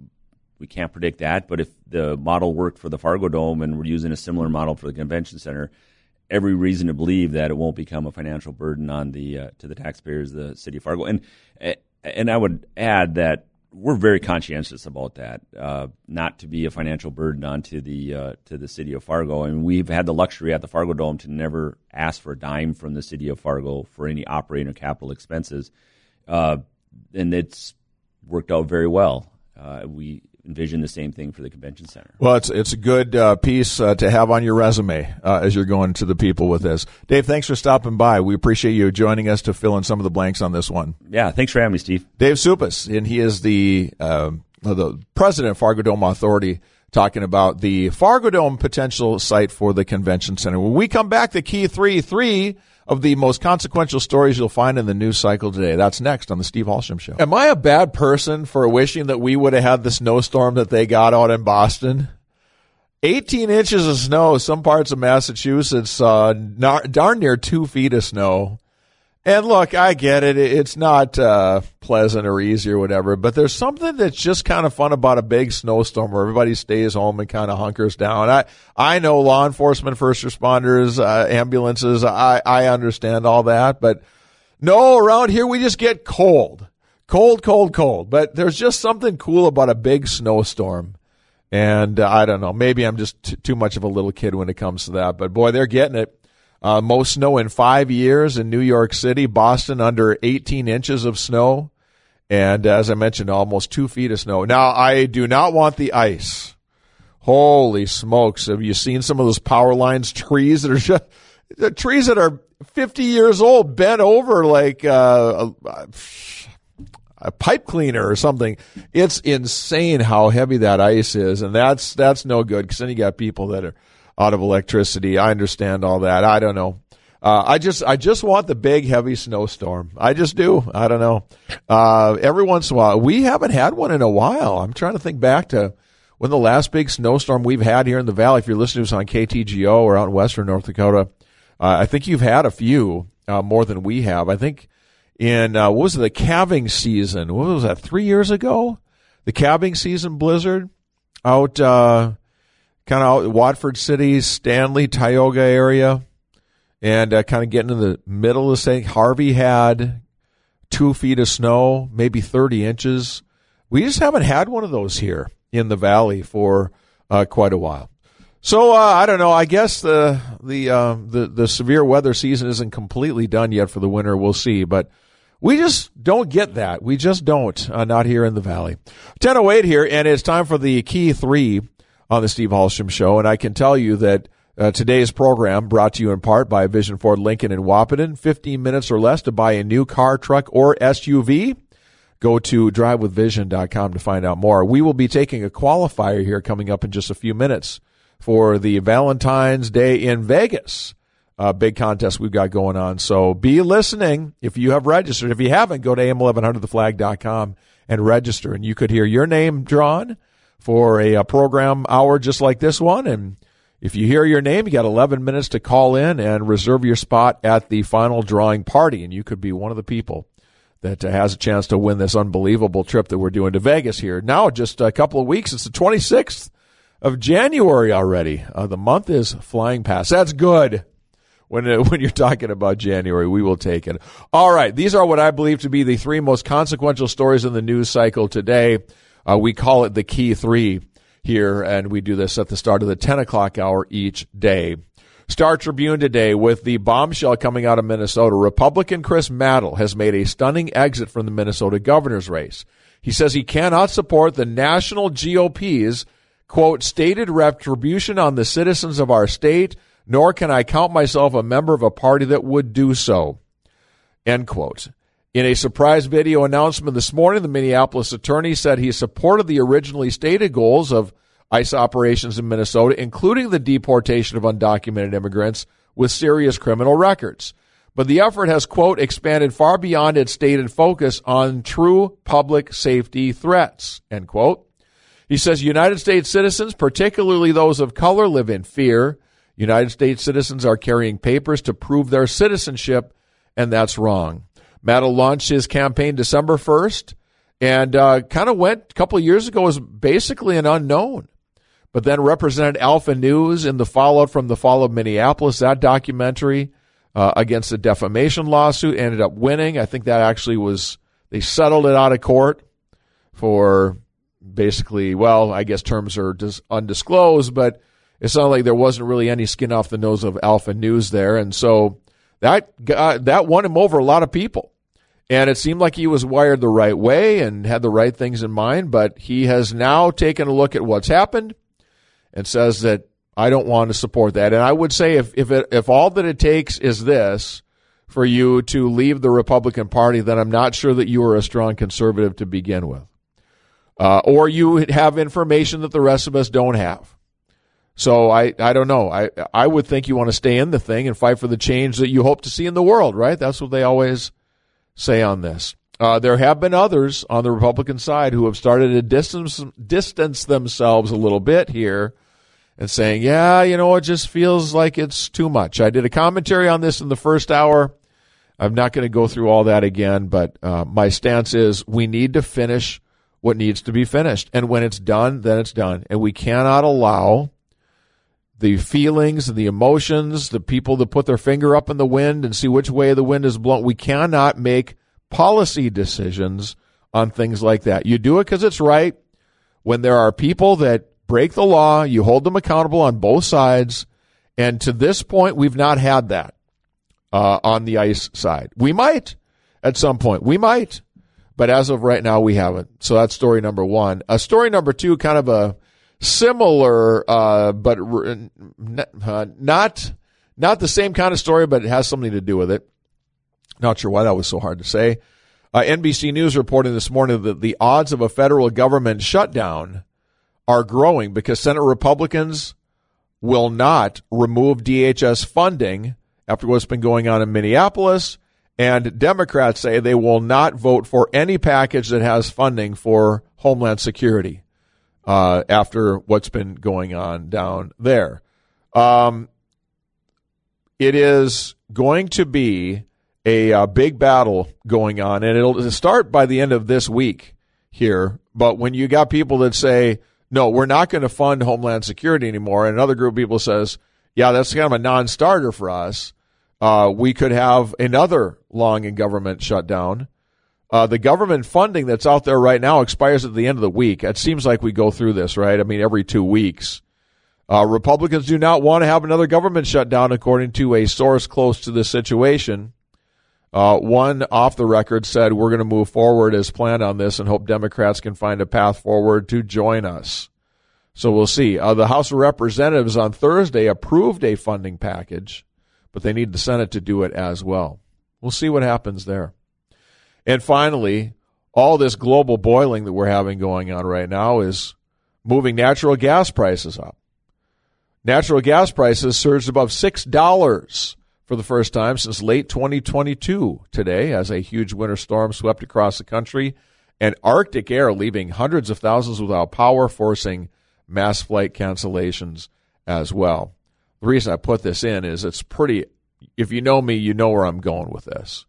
We can't predict that. But if the model worked for the Fargo Dome and we're using a similar model for the convention center, every reason to believe that it won't become a financial burden on the uh, to the taxpayers of the city of Fargo. And and I would add that we're very conscientious about that, uh, not to be a financial burden onto the uh, to the city of Fargo. And we've had the luxury at the Fargo Dome to never ask for a dime from the city of Fargo for any operating or capital expenses, uh, and it's worked out very well. Uh, we envision the same thing for the convention center. Well, it's it's a good uh, piece uh, to have on your resume uh, as you're going to the people with this. Dave, thanks for stopping by. We appreciate you joining us to fill in some of the blanks on this one. Yeah, thanks for having me, Steve. Dave Supas, and he is the uh, the president of Fargo Dome Authority, talking about the Fargo Dome potential site for the convention center. When we come back, the key three, three of the most consequential stories you'll find in the news cycle today. That's next on the Steve Hallstrom Show. Am I a bad person for wishing that we would have had the snowstorm that they got out in Boston? eighteen inches of snow, some parts of Massachusetts, uh, nar- darn near two feet of snow. And look, I get it. It's not uh, pleasant or easy or whatever, but there's something that's just kind of fun about a big snowstorm where everybody stays home and kind of hunkers down. I I know law enforcement, first responders, uh, ambulances, I, I understand all that, but no, around here we just get cold. Cold, cold, cold. But there's just something cool about a big snowstorm. And uh, I don't know, maybe I'm just t- too much of a little kid when it comes to that, but boy, they're getting it. Uh, most snow in five years in New York City. Boston under eighteen inches of snow. And as I mentioned, almost two feet of snow. Now, I do not want the ice. Holy smokes. Have you seen some of those power lines, trees that are just, the trees that are fifty years old, bent over like uh, a, a pipe cleaner or something? It's insane how heavy that ice is. And that's, that's no good, because then you got people that are out of electricity. I understand all that. I don't know. Uh, I just, I just want the big, heavy snowstorm. I just do. I don't know. Uh, every once in a while, we haven't had one in a while. I'm trying to think back to when the last big snowstorm we've had here in the Valley. If you're listening to us on K T G O or out in Western North Dakota, uh, I think you've had a few, uh, more than we have. I think in, uh, what was it, the calving season? What was that, three years ago? The calving season blizzard out, uh, kind of out Watford City, Stanley, Tioga area, and uh, kind of getting in the middle of the thing. Harvey had two feet of snow, maybe thirty inches. We just haven't had one of those here in the valley for uh, quite a while. So uh, I don't know. I guess the the, uh, the the severe weather season isn't completely done yet for the winter. We'll see, but we just don't get that. We just don't. Uh, not here in the valley. ten oh eight here, and it's time for the Key Three on the Steve Hallstrom Show. And I can tell you that uh, today's program brought to you in part by Vision Ford Lincoln in Wahpeton. Fifteen minutes or less to buy a new car, truck, or S U V. Go to drive with vision dot com to find out more. We will be taking a qualifier here coming up in just a few minutes for the Valentine's Day in Vegas uh, big contest we've got going on. So be listening if you have registered. If you haven't, go to A M eleven hundred the flag dot com and register, and you could hear your name drawn for a, a program hour just like this one. And if you hear your name, you got eleven minutes to call in and reserve your spot at the final drawing party, and you could be one of the people that uh, has a chance to win this unbelievable trip that we're doing to Vegas here. Now, just a couple of weeks. It's the twenty-sixth of January already. Uh, the month is flying past. That's good. When uh, when you're talking about January, we will take it. All right, these are what I believe to be the three most consequential stories in the news cycle today. Uh, we call it the Key Three here, and we do this at the start of the ten o'clock hour each day. Star Tribune today with the bombshell coming out of Minnesota. Republican Chris Mattel has made a stunning exit from the Minnesota governor's race. He says he cannot support the national G O P's, quote, stated retribution on the citizens of our state, nor can I count myself a member of a party that would do so, end quote. In a surprise video announcement this morning, the Minneapolis attorney said he supported the originally stated goals of ICE operations in Minnesota, including the deportation of undocumented immigrants with serious criminal records. But the effort has, quote, expanded far beyond its stated focus on true public safety threats, end quote. He says United States citizens, particularly those of color, live in fear. United States citizens are carrying papers to prove their citizenship, and that's wrong. Mattel launched his campaign December first and uh, kind of went a couple of years ago as basically an unknown, but then represented Alpha News in the fallout from the fall of Minneapolis. That documentary uh, against a defamation lawsuit ended up winning. I think that actually was, they settled it out of court for basically, well, I guess terms are dis- undisclosed, but it sounded like there wasn't really any skin off the nose of Alpha News there. And so that got, that won him over a lot of people. And it seemed like he was wired the right way and had the right things in mind, but he has now taken a look at what's happened and says that I don't want to support that. And I would say if if it, if all that it takes is this for you to leave the Republican Party, then I'm not sure that you are a strong conservative to begin with. Uh, or you have information that the rest of us don't have. So I, I don't know. I I would think you want to stay in the thing and fight for the change that you hope to see in the world, right? That's what they always say on this. Uh, there have been others on the Republican side who have started to distance distance themselves a little bit here and saying, yeah, you know, it just feels like it's too much. I did a commentary on this in the first hour. I'm not going to go through all that again, but uh, my stance is we need to finish what needs to be finished. And when it's done, then it's done. And we cannot allow the feelings and the emotions, the people that put their finger up in the wind and see which way the wind is blowing. We cannot make policy decisions on things like that. You do it because it's right. When there are people that break the law, you hold them accountable on both sides. And to this point, we've not had that uh, on the ICE side. We might at some point. We might. But as of right now, we haven't. So that's story number one. Uh, story number two, kind of a similar, uh, but uh, not not the same kind of story, but it has something to do with it. Not sure why that was so hard to say. Uh, N B C News reporting this morning that the odds of a federal government shutdown are growing because Senate Republicans will not remove D H S funding after what's been going on in Minneapolis, and Democrats say they will not vote for any package that has funding for Homeland Security uh, after what's been going on down there. Um, it is going to be a, a big battle going on, and it'll start by the end of this week here. But when you got people that say, no, we're not going to fund Homeland Security anymore, and another group of people says, yeah, that's kind of a non-starter for us, uh, we could have another long in government shutdown. Uh, the government funding that's out there right now expires at the end of the week. It seems like we go through this, right? I mean, every two weeks. Uh, Republicans do not want to have another government shutdown, according to a source close to this situation. Uh, one off the record said, we're going to move forward as planned on this and hope Democrats can find a path forward to join us. So we'll see. Uh, the House of Representatives on Thursday approved a funding package, but they need the Senate to do it as well. We'll see what happens there. And finally, all this global boiling that we're having going on right now is moving natural gas prices up. Natural gas prices surged above six dollars for the first time since late twenty twenty-two today, as a huge winter storm swept across the country and Arctic air leaving hundreds of thousands without power, forcing mass flight cancellations as well. The reason I put this in is it's pretty, if you know me, you know where I'm going with this.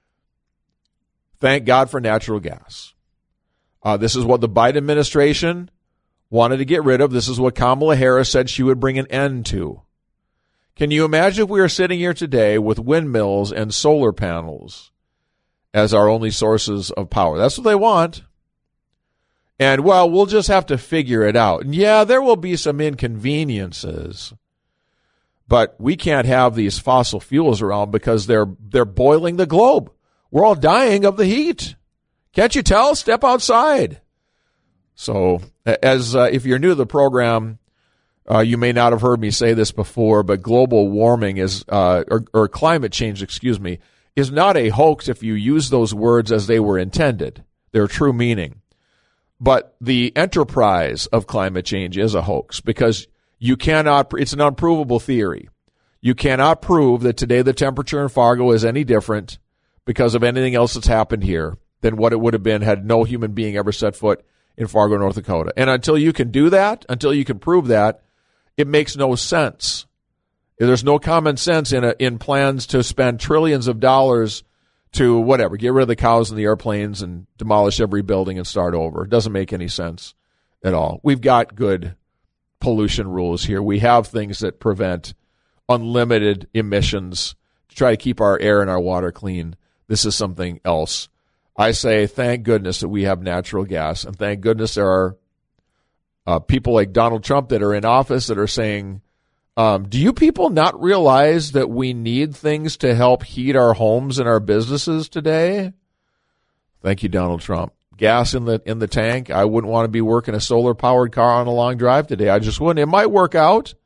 Thank God for natural gas. Uh, this is what the Biden administration wanted to get rid of. This is what Kamala Harris said she would bring an end to. Can you imagine if we were sitting here today with windmills and solar panels as our only sources of power? That's what they want. And, well, we'll just have to figure it out. And, yeah, there will be some inconveniences, but we can't have these fossil fuels around because they're they're boiling the globe. We're all dying of the heat. Can't you tell? Step outside. So, as uh, if you're new to the program, uh, you may not have heard me say this before, but global warming is, uh, or, or climate change, excuse me, is not a hoax if you use those words as they were intended, their true meaning. But the enterprise of climate change is a hoax because you cannot, it's an unprovable theory. You cannot prove that today the temperature in Fargo is any different because of anything else that's happened here than what it would have been had no human being ever set foot in Fargo, North Dakota. And until you can do that, until you can prove that, it makes no sense. There's no common sense in a, in plans to spend trillions of dollars to whatever, get rid of the cows and the airplanes and demolish every building and start over. It doesn't make any sense at all. We've got good pollution rules here. We have things that prevent unlimited emissions to try to keep our air and our water clean. This is something else. I say thank goodness that we have natural gas, and thank goodness there are uh, people like Donald Trump that are in office that are saying, um, do you people not realize that we need things to help heat our homes and our businesses today? Thank you, Donald Trump. Gas in the in the tank. I wouldn't want to be working a solar-powered car on a long drive today. I just wouldn't. It might work out,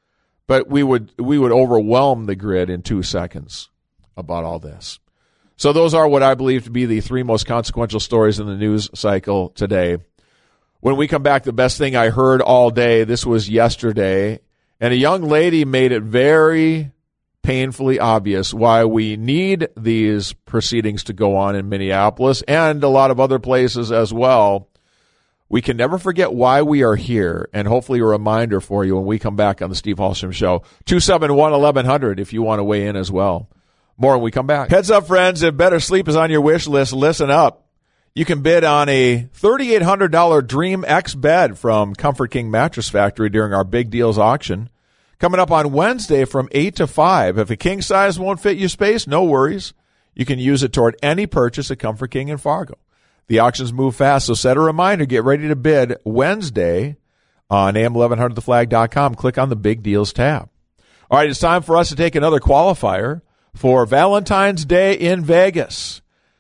but we would we would overwhelm the grid in two seconds about all this. So those are what I believe to be the three most consequential stories in the news cycle today. When we come back, the best thing I heard all day, this was yesterday, and a young lady made it very painfully obvious why we need these proceedings to go on in Minneapolis and a lot of other places as well. We can never forget why we are here, and hopefully a reminder for you when we come back on the Steve Hallstrom Show. two seven one, eleven hundred if you want to weigh in as well. More when we come back. Heads up, friends, if better sleep is on your wish list, listen up. You can bid on a three thousand eight hundred dollars Dream X bed from Comfort King Mattress Factory during our Big Deals auction. Coming up on Wednesday from eight to five. If a king size won't fit your space, no worries. You can use it toward any purchase at Comfort King in Fargo. The auctions move fast, so set a reminder. Get ready to bid Wednesday on A M eleven hundred the flag dot com. Click on the Big Deals tab. All right, it's time for us to take another qualifier for Valentine's Day in Vegas.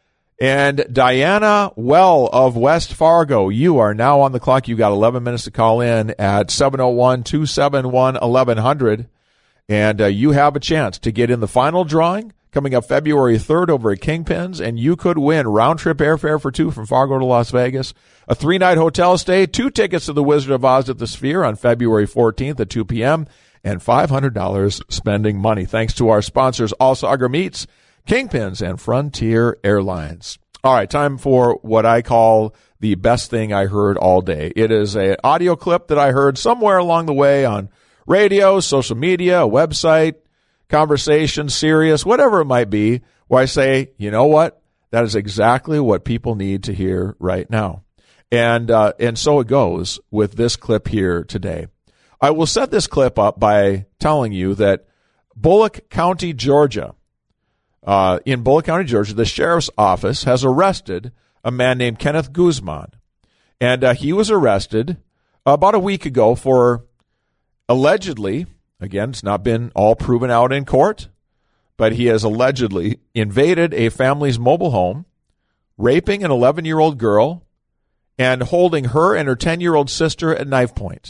And Diana Well of West Fargo, you are now on the clock. You got eleven minutes to call in at seven oh one, two seven one, eleven hundred. And uh, you have a chance to get in the final drawing coming up February third over at Kingpins. And you could win round-trip airfare for two from Fargo to Las Vegas, a three-night hotel stay, two tickets to the Wizard of Oz at the Sphere on February fourteenth at two p.m., and five hundred dollars spending money. Thanks to our sponsors, All-Sagar Meats, Kingpins, and Frontier Airlines. All right, time for what I call the best thing I heard all day. It is an audio clip that I heard somewhere along the way on radio, social media, a website, conversation, Sirius, whatever it might be, where I say, you know what? That is exactly what people need to hear right now. And uh, and so it goes with this clip here today. I will set this clip up by telling you that Bullock County, Georgia, uh, in Bullitt County, Georgia, the sheriff's office has arrested a man named Kenneth Guzman. And uh, he was arrested about a week ago for allegedly, again, it's not been all proven out in court, but he has allegedly invaded a family's mobile home, raping an eleven-year-old girl, and holding her and her ten-year-old sister at knife point.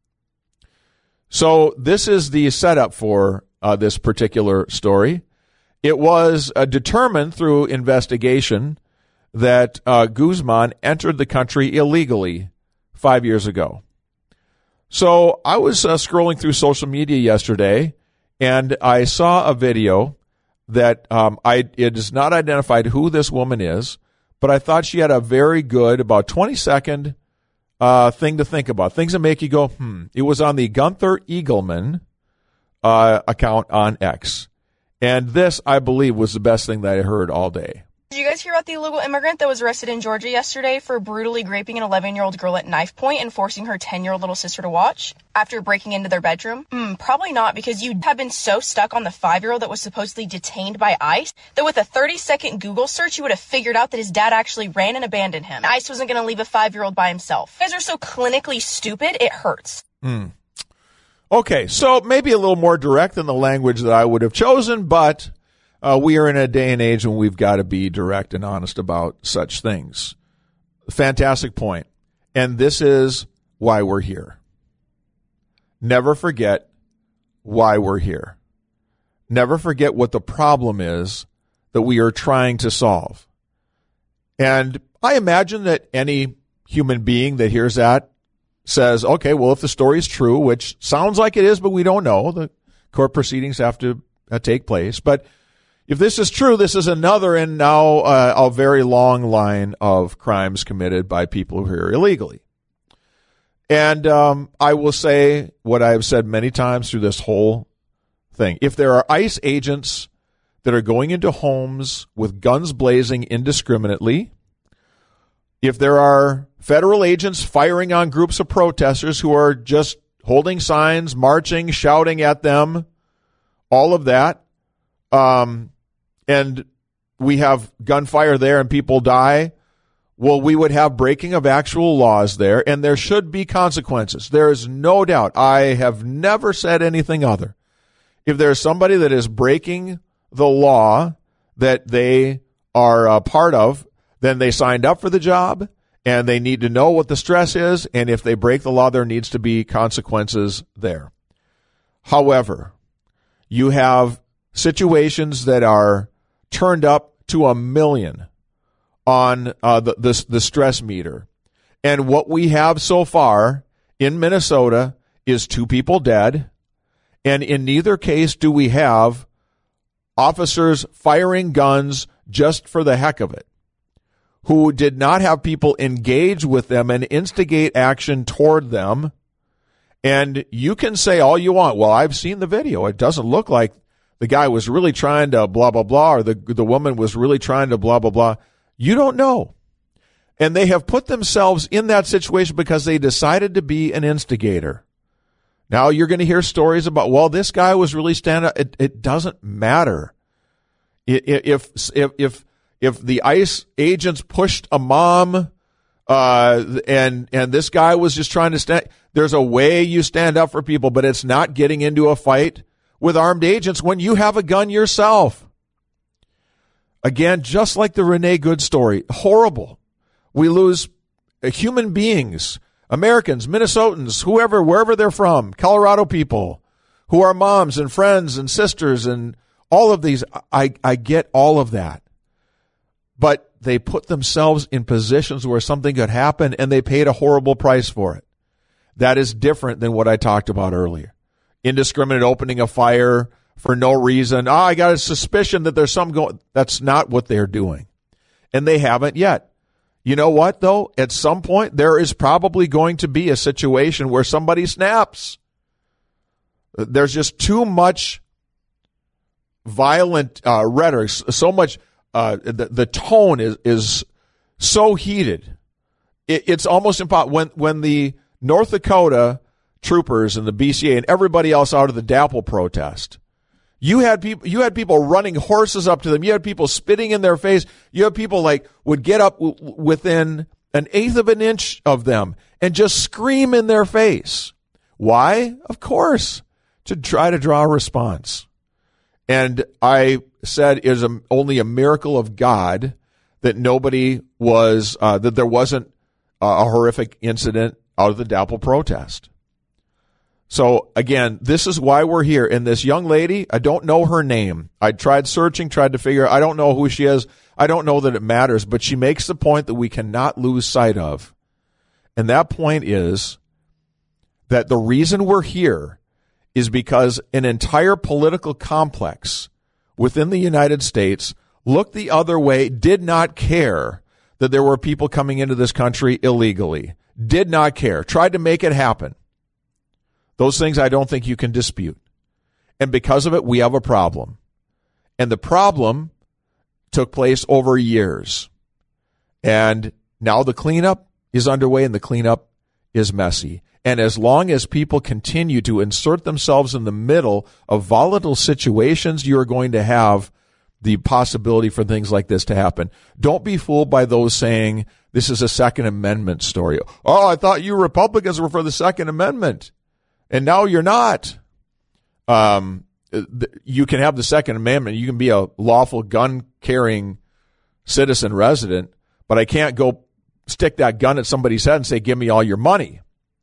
So this is the setup for uh, this particular story. It was uh, determined through investigation that uh, Guzman entered the country illegally five years ago. So I was uh, scrolling through social media yesterday, and I saw a video that um, I it is not identified who this woman is, but I thought she had a very good, about twenty-second uh, thing to think about, things that make you go, hmm. It was on the Gunther Eagleman uh, account on X. And this, I believe, was the best thing that I heard all day. Did you guys hear about the illegal immigrant that was arrested in Georgia yesterday for brutally raping an eleven-year-old girl at knife point and forcing her ten-year-old little sister to watch after breaking into their bedroom? Hmm, probably not, because you have been so stuck on the five-year-old that was supposedly detained by ICE that with a thirty-second Google search, you would have figured out that his dad actually ran and abandoned him. ICE wasn't going to leave a five-year-old by himself. You guys are so clinically stupid, it hurts. Hmm. Okay, so maybe a little more direct than the language that I would have chosen, but Uh, we are in a day and age when we've got to be direct and honest about such things. Fantastic point. And this is why we're here. Never forget why we're here. Never forget what the problem is that we are trying to solve. And I imagine that any human being that hears that says, okay, well, if the story is true, which sounds like it is, but we don't know, the court proceedings have to uh, take place. But if this is true, this is another and now uh, a very long line of crimes committed by people who are here illegally. And um, I will say what I have said many times through this whole thing. If there are ICE agents that are going into homes with guns blazing indiscriminately, if there are federal agents firing on groups of protesters who are just holding signs, marching, shouting at them, all of that, um, and we have gunfire there and people die, well, we would have breaking of actual laws there, and there should be consequences. There is no doubt. I have never said anything other. If there's somebody that is breaking the law that they are a part of, then they signed up for the job, and they need to know what the stress is, and if they break the law, there needs to be consequences there. However, you have situations that are turned up to a million on uh, the, the the stress meter. And what we have so far in Minnesota is two people dead, and in neither case do we have officers firing guns just for the heck of it, who did not have people engage with them and instigate action toward them. And you can say all you want, well, I've seen the video. It doesn't look like the guy was really trying to blah, blah, blah, or the the woman was really trying to blah, blah, blah. You don't know. And they have put themselves in that situation because they decided to be an instigator. Now you're going to hear stories about, well, this guy was really standing up. It, it doesn't matter. If, if, if, if the ICE agents pushed a mom, uh, and, and this guy was just trying to stand, there's a way you stand up for people, but it's not getting into a fight with armed agents when you have a gun yourself. Again, just like the Renee Good story, horrible. We lose human beings, Americans, Minnesotans, whoever, wherever they're from, Colorado people, who are moms and friends and sisters and all of these. I, I get all of that. But they put themselves in positions where something could happen, and they paid a horrible price for it. That is different than what I talked about earlier. Indiscriminate opening of fire for no reason. Oh, I got a suspicion that there's some going. That's not what they're doing. And they haven't yet. You know what, though? At some point, there is probably going to be a situation where somebody snaps. There's just too much violent uh, rhetoric, so much. Uh, the, the tone is, is so heated. It, it's almost impossible. When, when the North Dakota troopers and the B C A and everybody else out of the D A P L protest, You had people, you had people running horses up to them. You had people spitting in their face. You had people like would get up w- within an eighth of an inch of them and just scream in their face. Why? Of course, to try to draw a response. And I said it is a, only a miracle of God that nobody was, uh, that there wasn't a, a horrific incident out of the DAPL protest. So, again, this is why we're here. And this young lady, I don't know her name. I tried searching, tried to figure, I don't know who she is. I don't know that it matters, but she makes the point that we cannot lose sight of. And that point is that the reason we're here is because an entire political complex within the United States looked the other way, did not care that there were people coming into this country illegally, did not care, tried to make it happen. Those things I don't think you can dispute. And because of it, we have a problem. And the problem took place over years. And now the cleanup is underway, and the cleanup is messy. And as long as people continue to insert themselves in the middle of volatile situations, you're going to have the possibility for things like this to happen. Don't be fooled by those saying this is a Second Amendment story. Oh, I thought you Republicans were for the Second Amendment. And now you're not. Um, you can have the Second Amendment. You can be a lawful gun-carrying citizen resident, but I can't go stick that gun at somebody's head and say, give me all your money.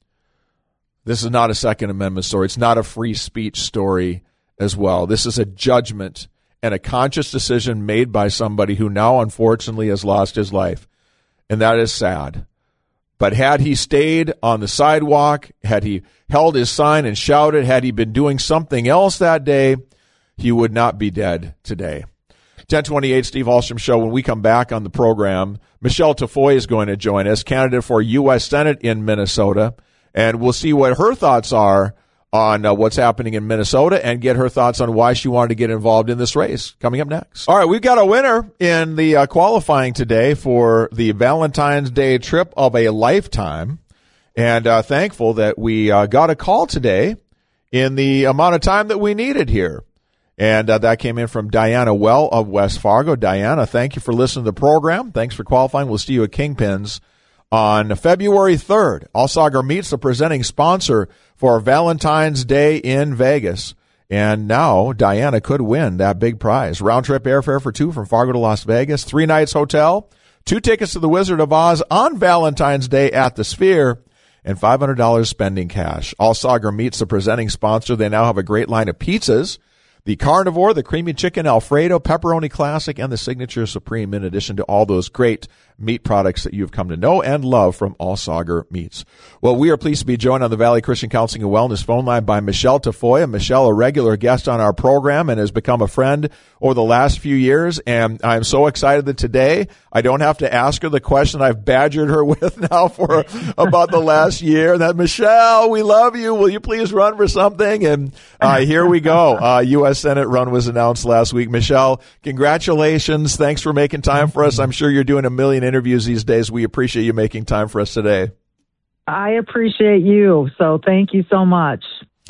This is not a Second Amendment story. It's not a free speech story as well. This is a judgment and a conscious decision made by somebody who now, unfortunately, has lost his life. And that is sad. But had he stayed on the sidewalk, had he held his sign and shouted, had he been doing something else that day, he would not be dead today. ten twenty-eight, Steve Ahlstrom Show. When we come back on the program, Michelle Tafoya is going to join us, candidate for U S Senate in Minnesota, and we'll see what her thoughts are on uh, what's happening in Minnesota and get her thoughts on why she wanted to get involved in this race. Coming up next. All right, we've got a winner in the uh, qualifying today for the Valentine's Day trip of a lifetime, and uh, thankful that we uh, got a call today in the amount of time that we needed here. And uh, that came in from Diana Well of West Fargo. Diana, thank you for listening to the program. Thanks for qualifying. We'll see you at Kingpins on February third. Allsager Meats, the presenting sponsor for Valentine's Day in Vegas. And now Diana could win that big prize. Round-trip airfare for two from Fargo to Las Vegas, three nights hotel, two tickets to the Wizard of Oz on Valentine's Day at the Sphere, and five hundred dollars spending cash. Allsager Meats, the presenting sponsor. They now have a great line of pizzas. The Carnivore, the Creamy Chicken Alfredo, Pepperoni Classic, and the Signature Supreme, in addition to all those great meat products that you've come to know and love from Allsager Meats. Well, we are pleased to be joined on the Valley Christian Counseling and Wellness phone line by Michelle Tafoya. Michelle, a regular guest on our program and has become a friend over the last few years, and I'm so excited that today I don't have to ask her the question I've badgered her with now for about the last year, that, Michelle, we love you. Will you please run for something? And uh, here we go. Uh, U S Senate run was announced last week. Michelle, congratulations. Thanks for making time for us. I'm sure you're doing a million interviews these days. We appreciate you making time for us today. I appreciate you. So thank you so much.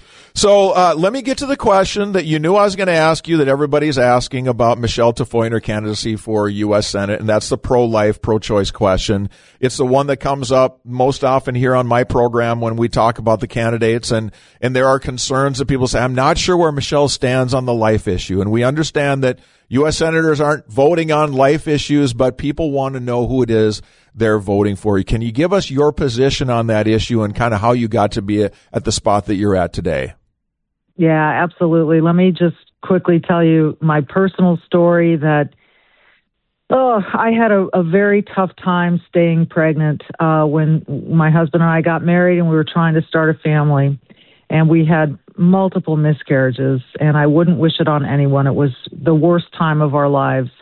So uh, let me get to the question that you knew I was going to ask you, that everybody's asking about Michelle Tafoya and her candidacy for U S Senate, and that's the pro-life, pro-choice question. It's the one that comes up most often here on my program when we talk about the candidates, and, and there are concerns that people say, I'm not sure where Michelle stands on the life issue. And we understand that U S senators aren't voting on life issues, but people want to know who it is they're voting for. Can you give us your position on that issue and kind of how you got to be at the spot that you're at today? Yeah, absolutely. Let me just quickly tell you my personal story that, oh, I had a, a very tough time staying pregnant uh, when my husband and I got married and we were trying to start a family. And we had multiple miscarriages, and I wouldn't wish it on anyone. It was the worst time of our lives.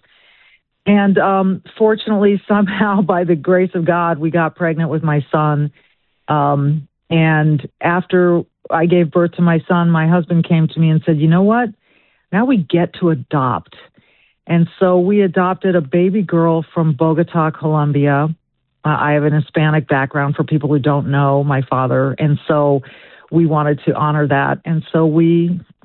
And um, fortunately, somehow, by the grace of God, we got pregnant with my son. Um, and after I gave birth to my son, my husband came to me and said, you know what? Now we get to adopt. And so we adopted a baby girl from Bogota, Colombia. Uh, I have an Hispanic background for people who don't know my father. And so we wanted to honor that. And so we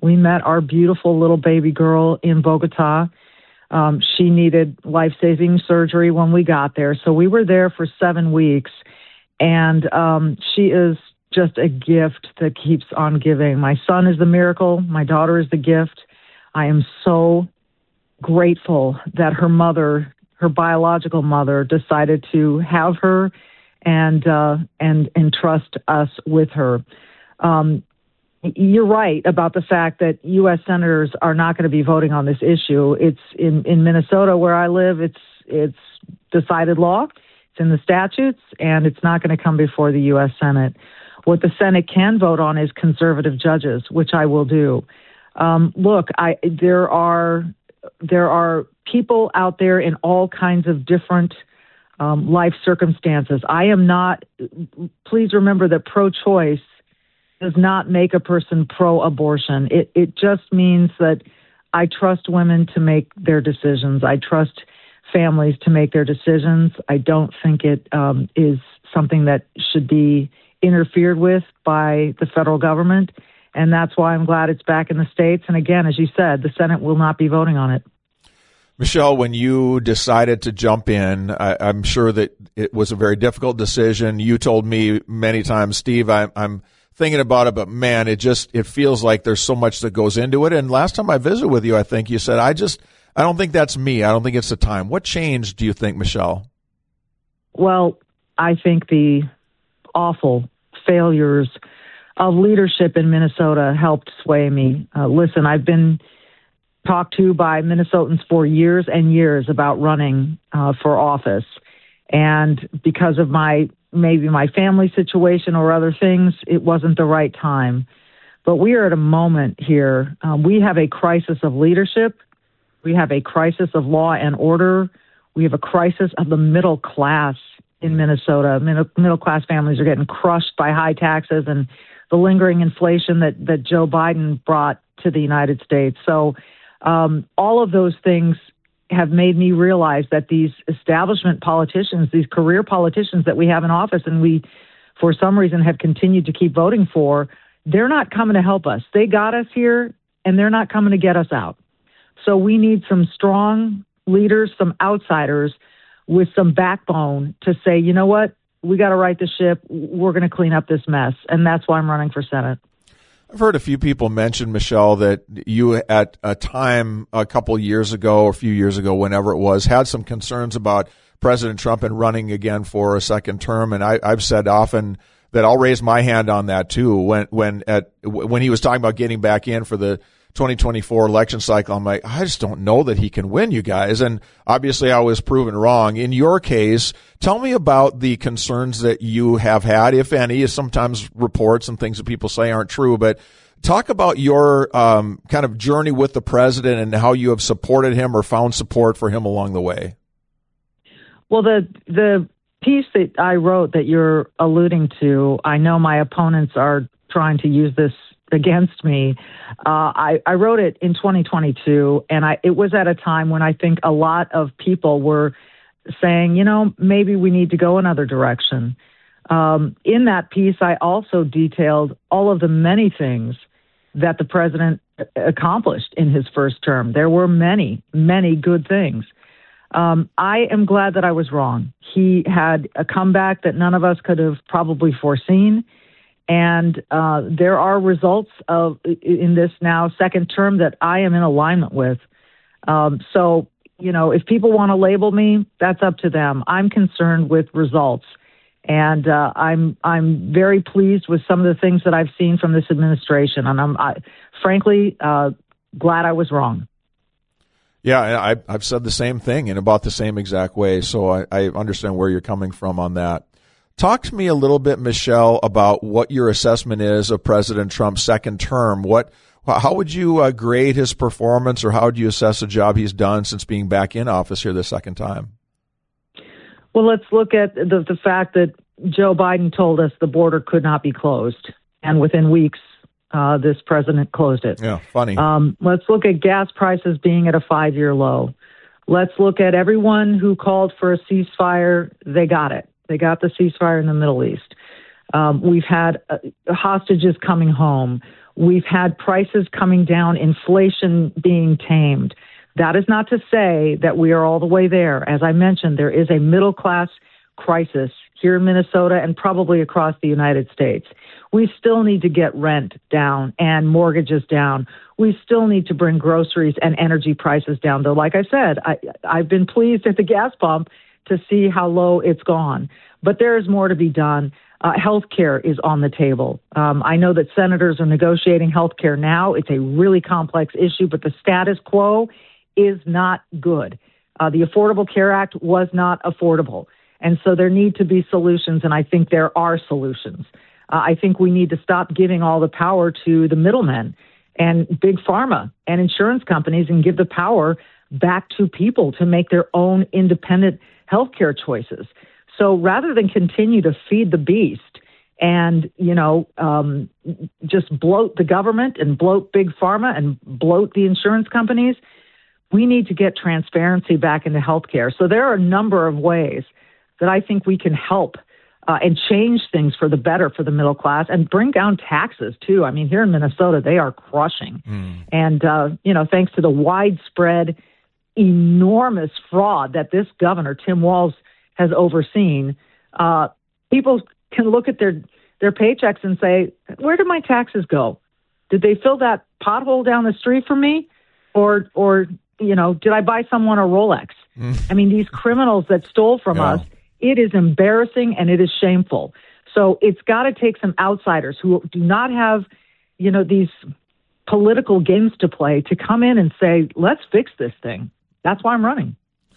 We met our beautiful little baby girl in Bogota. Um, she needed life-saving surgery when we got there. So we were there for seven weeks. And um, she is just a gift that keeps on giving. My son is the miracle. My daughter is the gift. I am so grateful that her mother, her biological mother, decided to have her and uh, and entrust us with her. Um, you're right about the fact that U S senators are not going to be voting on this issue. It's in, in Minnesota where I live. It's it's decided law. It's in the statutes, and it's not going to come before the U S Senate. What the Senate can vote on is conservative judges, which I will do. Um, look, I there are there are people out there in all kinds of different um, life circumstances. I am not. Please remember that pro-choice does not make a person pro-abortion. It it just means that I trust women to make their decisions. I trust families to make their decisions. I don't think it um, is something that should be interfered with by the federal government. And that's why I'm glad it's back in the states. And again, as you said, the Senate will not be voting on it. Michelle, when you decided to jump in, I, I'm sure that it was a very difficult decision. You told me many times, Steve, I, I'm thinking about it, but man, it just, it feels like there's so much that goes into it. And last time I visited with you, I think you said, I just, I don't think that's me. I don't think it's the time. What changed, do you think, Michelle? Well, I think the awful failures of leadership in Minnesota helped sway me. Uh, listen, I've been talked to by Minnesotans for years and years about running uh, for office. And because of my, maybe my family situation or other things, it wasn't the right time. But we are at a moment here. Um, we have a crisis of leadership. We have a crisis of law and order. We have a crisis of the middle class in Minnesota. Middle, middle class families are getting crushed by high taxes and the lingering inflation that, that Joe Biden brought to the United States. So um, all of those things have made me realize that these establishment politicians, these career politicians that we have in office and we, for some reason, have continued to keep voting for, they're not coming to help us. They got us here, and they're not coming to get us out. So we need some strong leaders, some outsiders with some backbone to say, you know what, we got to right the ship. We're going to clean up this mess. And that's why I'm running for Senate. I've heard a few people mention, Michelle, that you at a time a couple years ago or a few years ago, whenever it was, had some concerns about President Trump and running again for a second term. And I, I've said often that I'll raise my hand on that too. When when at when he was talking about getting back in for the twenty twenty-four election cycle, I'm like, I just don't know that he can win, you guys. And obviously I was proven wrong. In your case, tell me about the concerns that you have had, if any. Sometimes reports and things that people say aren't true, but talk about your um, kind of journey with the president and how you have supported him or found support for him along the way. Well, the the piece that I wrote that you're alluding to, I know my opponents are trying to use this against me. Uh, I, I wrote it in twenty twenty-two, and I, it was at a time when I think a lot of people were saying, you know, maybe we need to go another direction. Um, in that piece, I also detailed all of the many things that the president accomplished in his first term. There were many, many good things. Um, I am glad that I was wrong. He had a comeback that none of us could have probably foreseen. And uh, there are results of in this now second term that I am in alignment with. Um, so, you know, if people want to label me, that's up to them. I'm concerned with results. And uh, I'm I'm very pleased with some of the things that I've seen from this administration. And I'm I, frankly uh, glad I was wrong. Yeah, I, I've said the same thing in about the same exact way. So I, I understand where you're coming from on that. Talk to me a little bit, Michelle, about what your assessment is of President Trump's second term. What, how would you uh, grade his performance, or how would you assess the job he's done since being back in office here the second time? Well, let's look at the, the fact that Joe Biden told us the border could not be closed, and within weeks, uh, this president closed it. Yeah, funny. Um, let's look at gas prices being at a five-year low. Let's look at everyone who called for a ceasefire. They got it. They got the ceasefire in the Middle East. Um, we've had uh, hostages coming home. We've had prices coming down, inflation being tamed. That is not to say that we are all the way there. As I mentioned, there is a middle-class crisis here in Minnesota and probably across the United States. We still need to get rent down and mortgages down. We still need to bring groceries and energy prices down. Though, like I said, I, I've been pleased at the gas pump to see how low it's gone. But there is more to be done. Uh, health care is on the table. Um, I know that senators are negotiating health care now. It's a really complex issue, but the status quo is not good. Uh, the Affordable Care Act was not affordable. And so there need to be solutions, and I think there are solutions. Uh, I think we need to stop giving all the power to the middlemen and big pharma and insurance companies and give the power back to people to make their own independent healthcare choices. So rather than continue to feed the beast and, you know, um, just bloat the government and bloat big pharma and bloat the insurance companies, we need to get transparency back into healthcare. So there are a number of ways that I think we can help uh, and change things for the better for the middle class and bring down taxes, too. I mean, here in Minnesota, they are crushing. Mm. And, uh, you know, thanks to the widespread, enormous fraud that this governor, Tim Walz, has overseen, uh, people can look at their, their paychecks and say, where did my taxes go? Did they fill that pothole down the street for me? Or, or you know, did I buy someone a Rolex? Mm. I mean, these criminals that stole from yeah. us, it is embarrassing and it is shameful. So it's got to take some outsiders who do not have, you know, these political games to play to come in and say, let's fix this thing. That's why I'm running.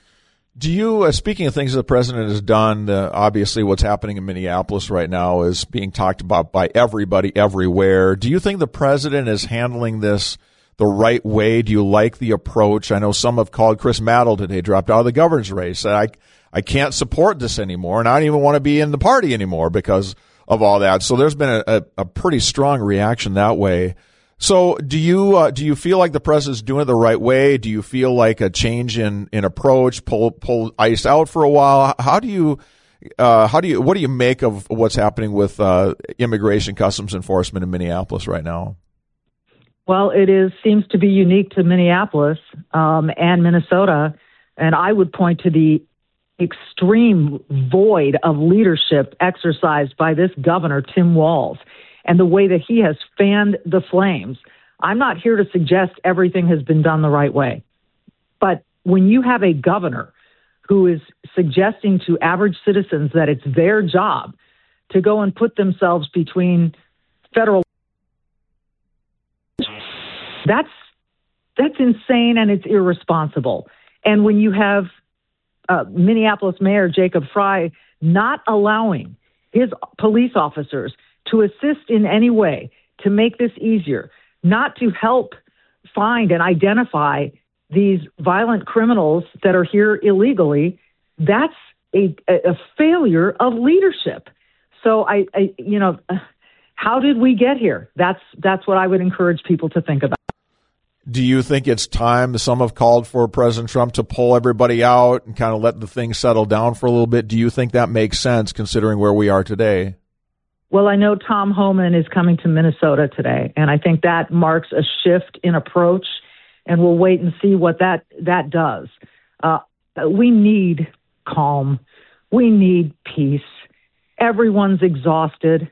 Do you, uh, speaking of things that the president has done, uh, obviously what's happening in Minneapolis right now is being talked about by everybody everywhere. Do you think the president is handling this the right way? Do you like the approach? I know some have called Chris Mattel today, dropped out of the governor's race. I, I can't support this anymore, and I don't even want to be in the party anymore because of all that. So there's been a, a, a pretty strong reaction that way. So do you uh, do you feel like the president's doing it the right way? Do you feel like a change in, in approach, pull pull ICE out for a while? How do you uh, how do you what do you make of what's happening with uh, immigration customs enforcement in Minneapolis right now? Well, it is seems to be unique to Minneapolis um, and Minnesota, and I would point to the extreme void of leadership exercised by this governor, Tim Walz, and the way that he has fanned the flames. I'm not here to suggest everything has been done the right way, but when you have a governor who is suggesting to average citizens that it's their job to go and put themselves between federal, that's that's insane and it's irresponsible. And when you have uh, Minneapolis Mayor Jacob Frey not allowing his police officers to assist in any way to make this easier, not to help find and identify these violent criminals that are here illegally, that's a, a failure of leadership. So I, I, you know, how did we get here? That's that's what I would encourage people to think about. Do you think it's time? Some have called for President Trump to pull everybody out and kind of let the thing settle down for a little bit. Do you think that makes sense considering where we are today? Well, I know Tom Homan is coming to Minnesota today, and I think that marks a shift in approach, and we'll wait and see what that, that does. Uh, we need calm. We need peace. Everyone's exhausted.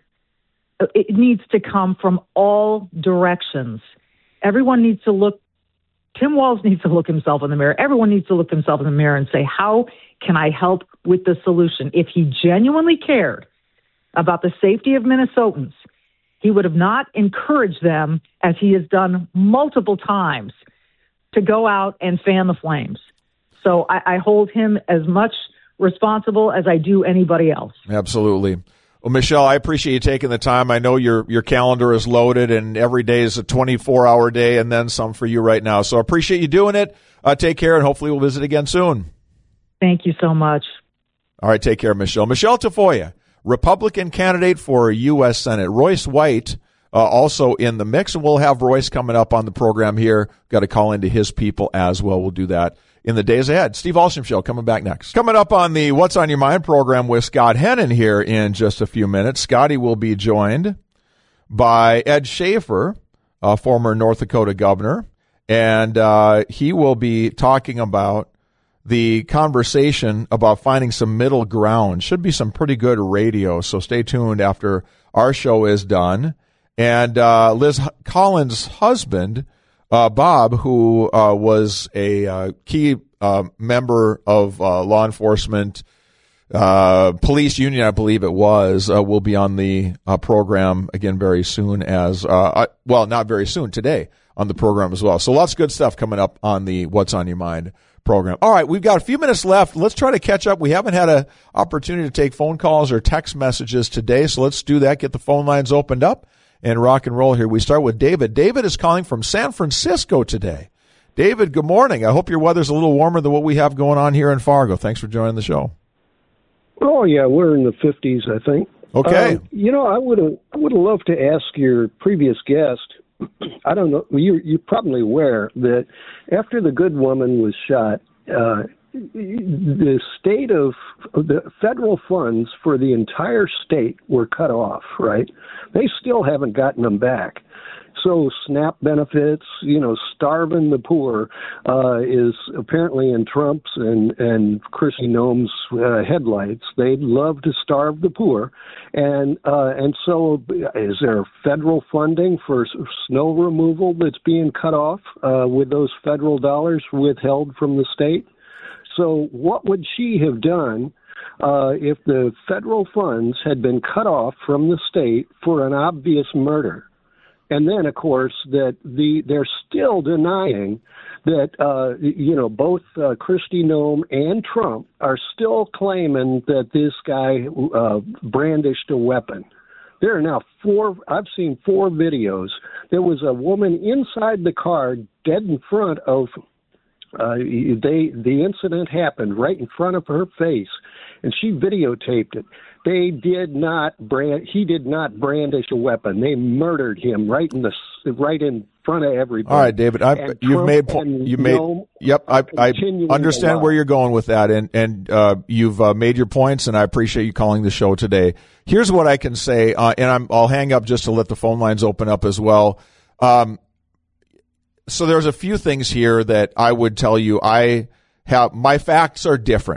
It needs to come from all directions. Everyone needs to look, Tim Walz needs to look himself in the mirror. Everyone needs to look himself in the mirror and say, how can I help with the solution? If he genuinely cared about the safety of Minnesotans, he would have not encouraged them, as he has done multiple times, to go out and fan the flames. So I, I hold him as much responsible as I do anybody else. Absolutely. Well, Michelle, I appreciate you taking the time. I know your your calendar is loaded, and every day is a twenty-four hour day and then some for you right now. So I appreciate you doing it. Uh, take care, and hopefully we'll visit again soon. Thank you so much. All right, take care, Michelle. Michelle Tafoya, Republican candidate for U S Senate. Royce White uh, also in the mix, and we'll have Royce coming up on the program here. Got to call into his people as well. We'll do that in the days ahead. Steve Alstrom Show coming back next. Coming up on the What's on Your Mind program with Scott Hennon here in just a few minutes. Scotty will be joined by Ed Schaefer uh, former North Dakota governor, and uh, he will be talking about the conversation about finding some middle ground. Should be some pretty good radio, so stay tuned after our show is done. And uh, Liz Collins' husband, uh, Bob, who uh, was a uh, key uh, member of uh, law enforcement, uh, police union, I believe it was, uh, will be on the uh, program again very soon as, uh, well, not very soon, today on the program as well. So lots of good stuff coming up on the What's on Your Mind program. All right, we've got a few minutes left. Let's try to catch up. We haven't had an opportunity to take phone calls or text messages today, so let's do that. Get the phone lines opened up and rock and roll here. We start with David. David is calling from San Francisco today. David, good morning. I hope your weather's a little warmer than what we have going on here in Fargo. Thanks for joining the show. Oh, yeah, we're in the fifties, I think. Okay. Uh, you know, I would have I would have loved to ask your previous guest, I don't know, you, you're probably aware that after the good woman was shot, uh, the state of the federal funds for the entire state were cut off, right? They still haven't gotten them back. So SNAP benefits, you know, starving the poor uh, is apparently in Trump's and, and Kristi Noem's uh, headlights. They'd love to starve the poor. And uh, and so is there federal funding for snow removal that's being cut off uh, with those federal dollars withheld from the state? So what would she have done uh, if the federal funds had been cut off from the state for an obvious murder? And then, of course, that the they're still denying that, uh, you know, both uh, Kristi Noem and Trump are still claiming that this guy uh, brandished a weapon. There are now four, I've seen four videos. There was a woman inside the car dead in front of, uh, they the incident happened right in front of her face, and she videotaped it. They did not brand. He did not brandish a weapon. They murdered him right in the right in front of everybody. All right, David. I've, you've made you made. Yep. I, I understand where you're going with that, and and uh, you've uh, made your points, and I appreciate you calling the show today. Here's what I can say, uh, and I'm, I'll hang up just to let the phone lines open up as well. Um, so there's a few things here that I would tell you. I have my facts are different.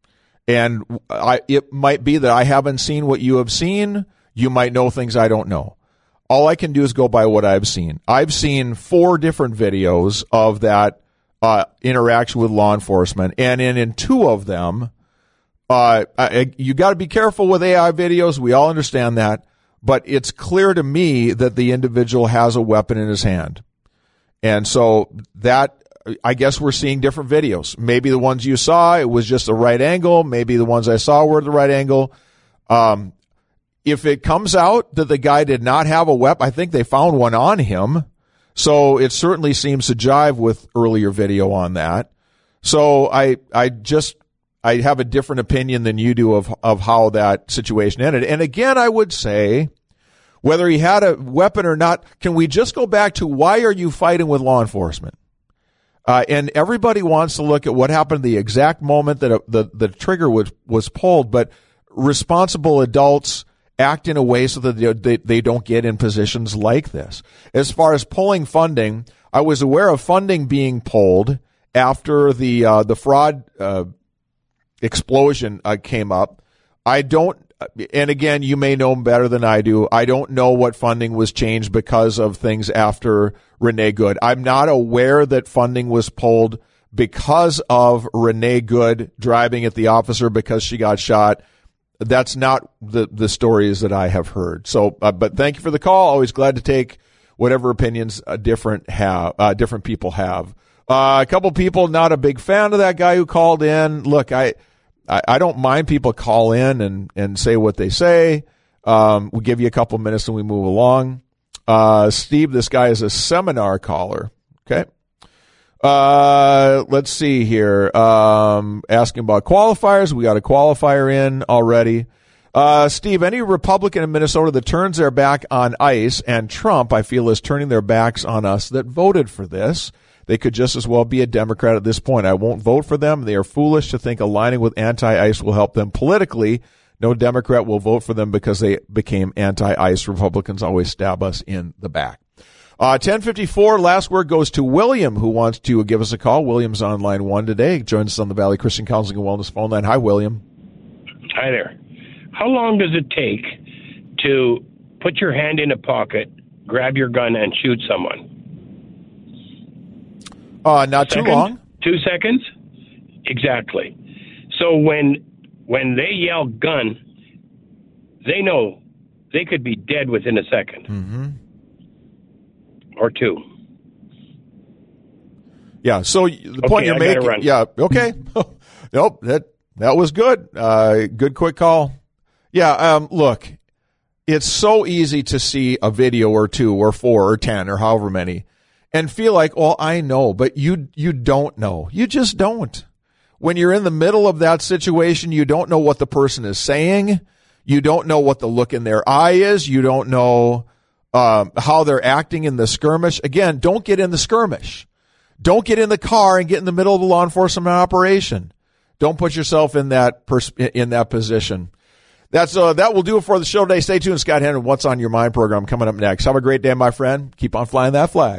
And I, it might be that I haven't seen what you have seen. You might know things I don't know. All I can do is go by what I've seen. I've seen four different videos of that uh, interaction with law enforcement, and in, in two of them, uh, I, you got to be careful with A I videos. We all understand that, but it's clear to me that the individual has a weapon in his hand, and so that. I guess we're seeing different videos. Maybe the ones you saw, it was just the right angle. Maybe the ones I saw were the right angle. Um, if it comes out that the guy did not have a weapon, I think they found one on him. So it certainly seems to jive with earlier video on that. So I, I just, I have a different opinion than you do of, of how that situation ended. And again, I would say, whether he had a weapon or not, can we just go back to why are you fighting with law enforcement? Uh, and everybody wants to look at what happened the exact moment that a, the, the trigger was, was pulled, but responsible adults act in a way so that they, they, they don't get in positions like this. As far as pulling funding, I was aware of funding being pulled after the uh, the fraud uh, explosion uh, came up. I don't, and again, you may know better than I do. I don't know what funding was changed because of things after Renee Good. I'm not aware that funding was pulled because of Renee Good driving at the officer because she got shot. That's not the, the stories that I have heard. So, uh, but thank you for the call. Always glad to take whatever opinions uh, different have, uh, different people have. Uh, a couple people not a big fan of that guy who called in. Look, I, I, I don't mind people call in and, and say what they say. Um, we give you a couple minutes and we move along. Uh, Steve, this guy is a seminar caller. Okay. Uh, let's see here. Um, asking about qualifiers. We got a qualifier in already. Uh, Steve, any Republican in Minnesota that turns their back on ICE and Trump, I feel, is turning their backs on us that voted for this. They could just as well be a Democrat at this point. I won't vote for them. They are foolish to think aligning with anti-ICE will help them politically. No Democrat will vote for them because they became anti-ICE. Republicans always stab us in the back. Uh, ten fifty-four, last word goes to William, who wants to give us a call. William's on line one today. Joins us on the Valley Christian Counseling and Wellness phone line. Hi, William. Hi there. How long does it take to put your hand in a pocket, grab your gun, and shoot someone? Uh, not Second? too long. Two seconds? Exactly. So when when they yell gun, they know they could be dead within a second. Mm-hmm. Or two. Yeah, so the point Okay, you're I gotta making, run. yeah, okay. Nope, that that was good. Uh, good quick call. Yeah, um, look, it's so easy to see a video or two or four or ten or however many and feel like, well, I know, but you you don't know. You just don't. When you're in the middle of that situation, you don't know what the person is saying. You don't know what the look in their eye is. You don't know um, how they're acting in the skirmish. Again, don't get in the skirmish. Don't get in the car and get in the middle of a law enforcement operation. Don't put yourself in that pers- in that position. That's uh, that will do it for the show today. Stay tuned. Scott Henry, What's on Your Mind program coming up next. Have a great day, my friend. Keep on flying that flag.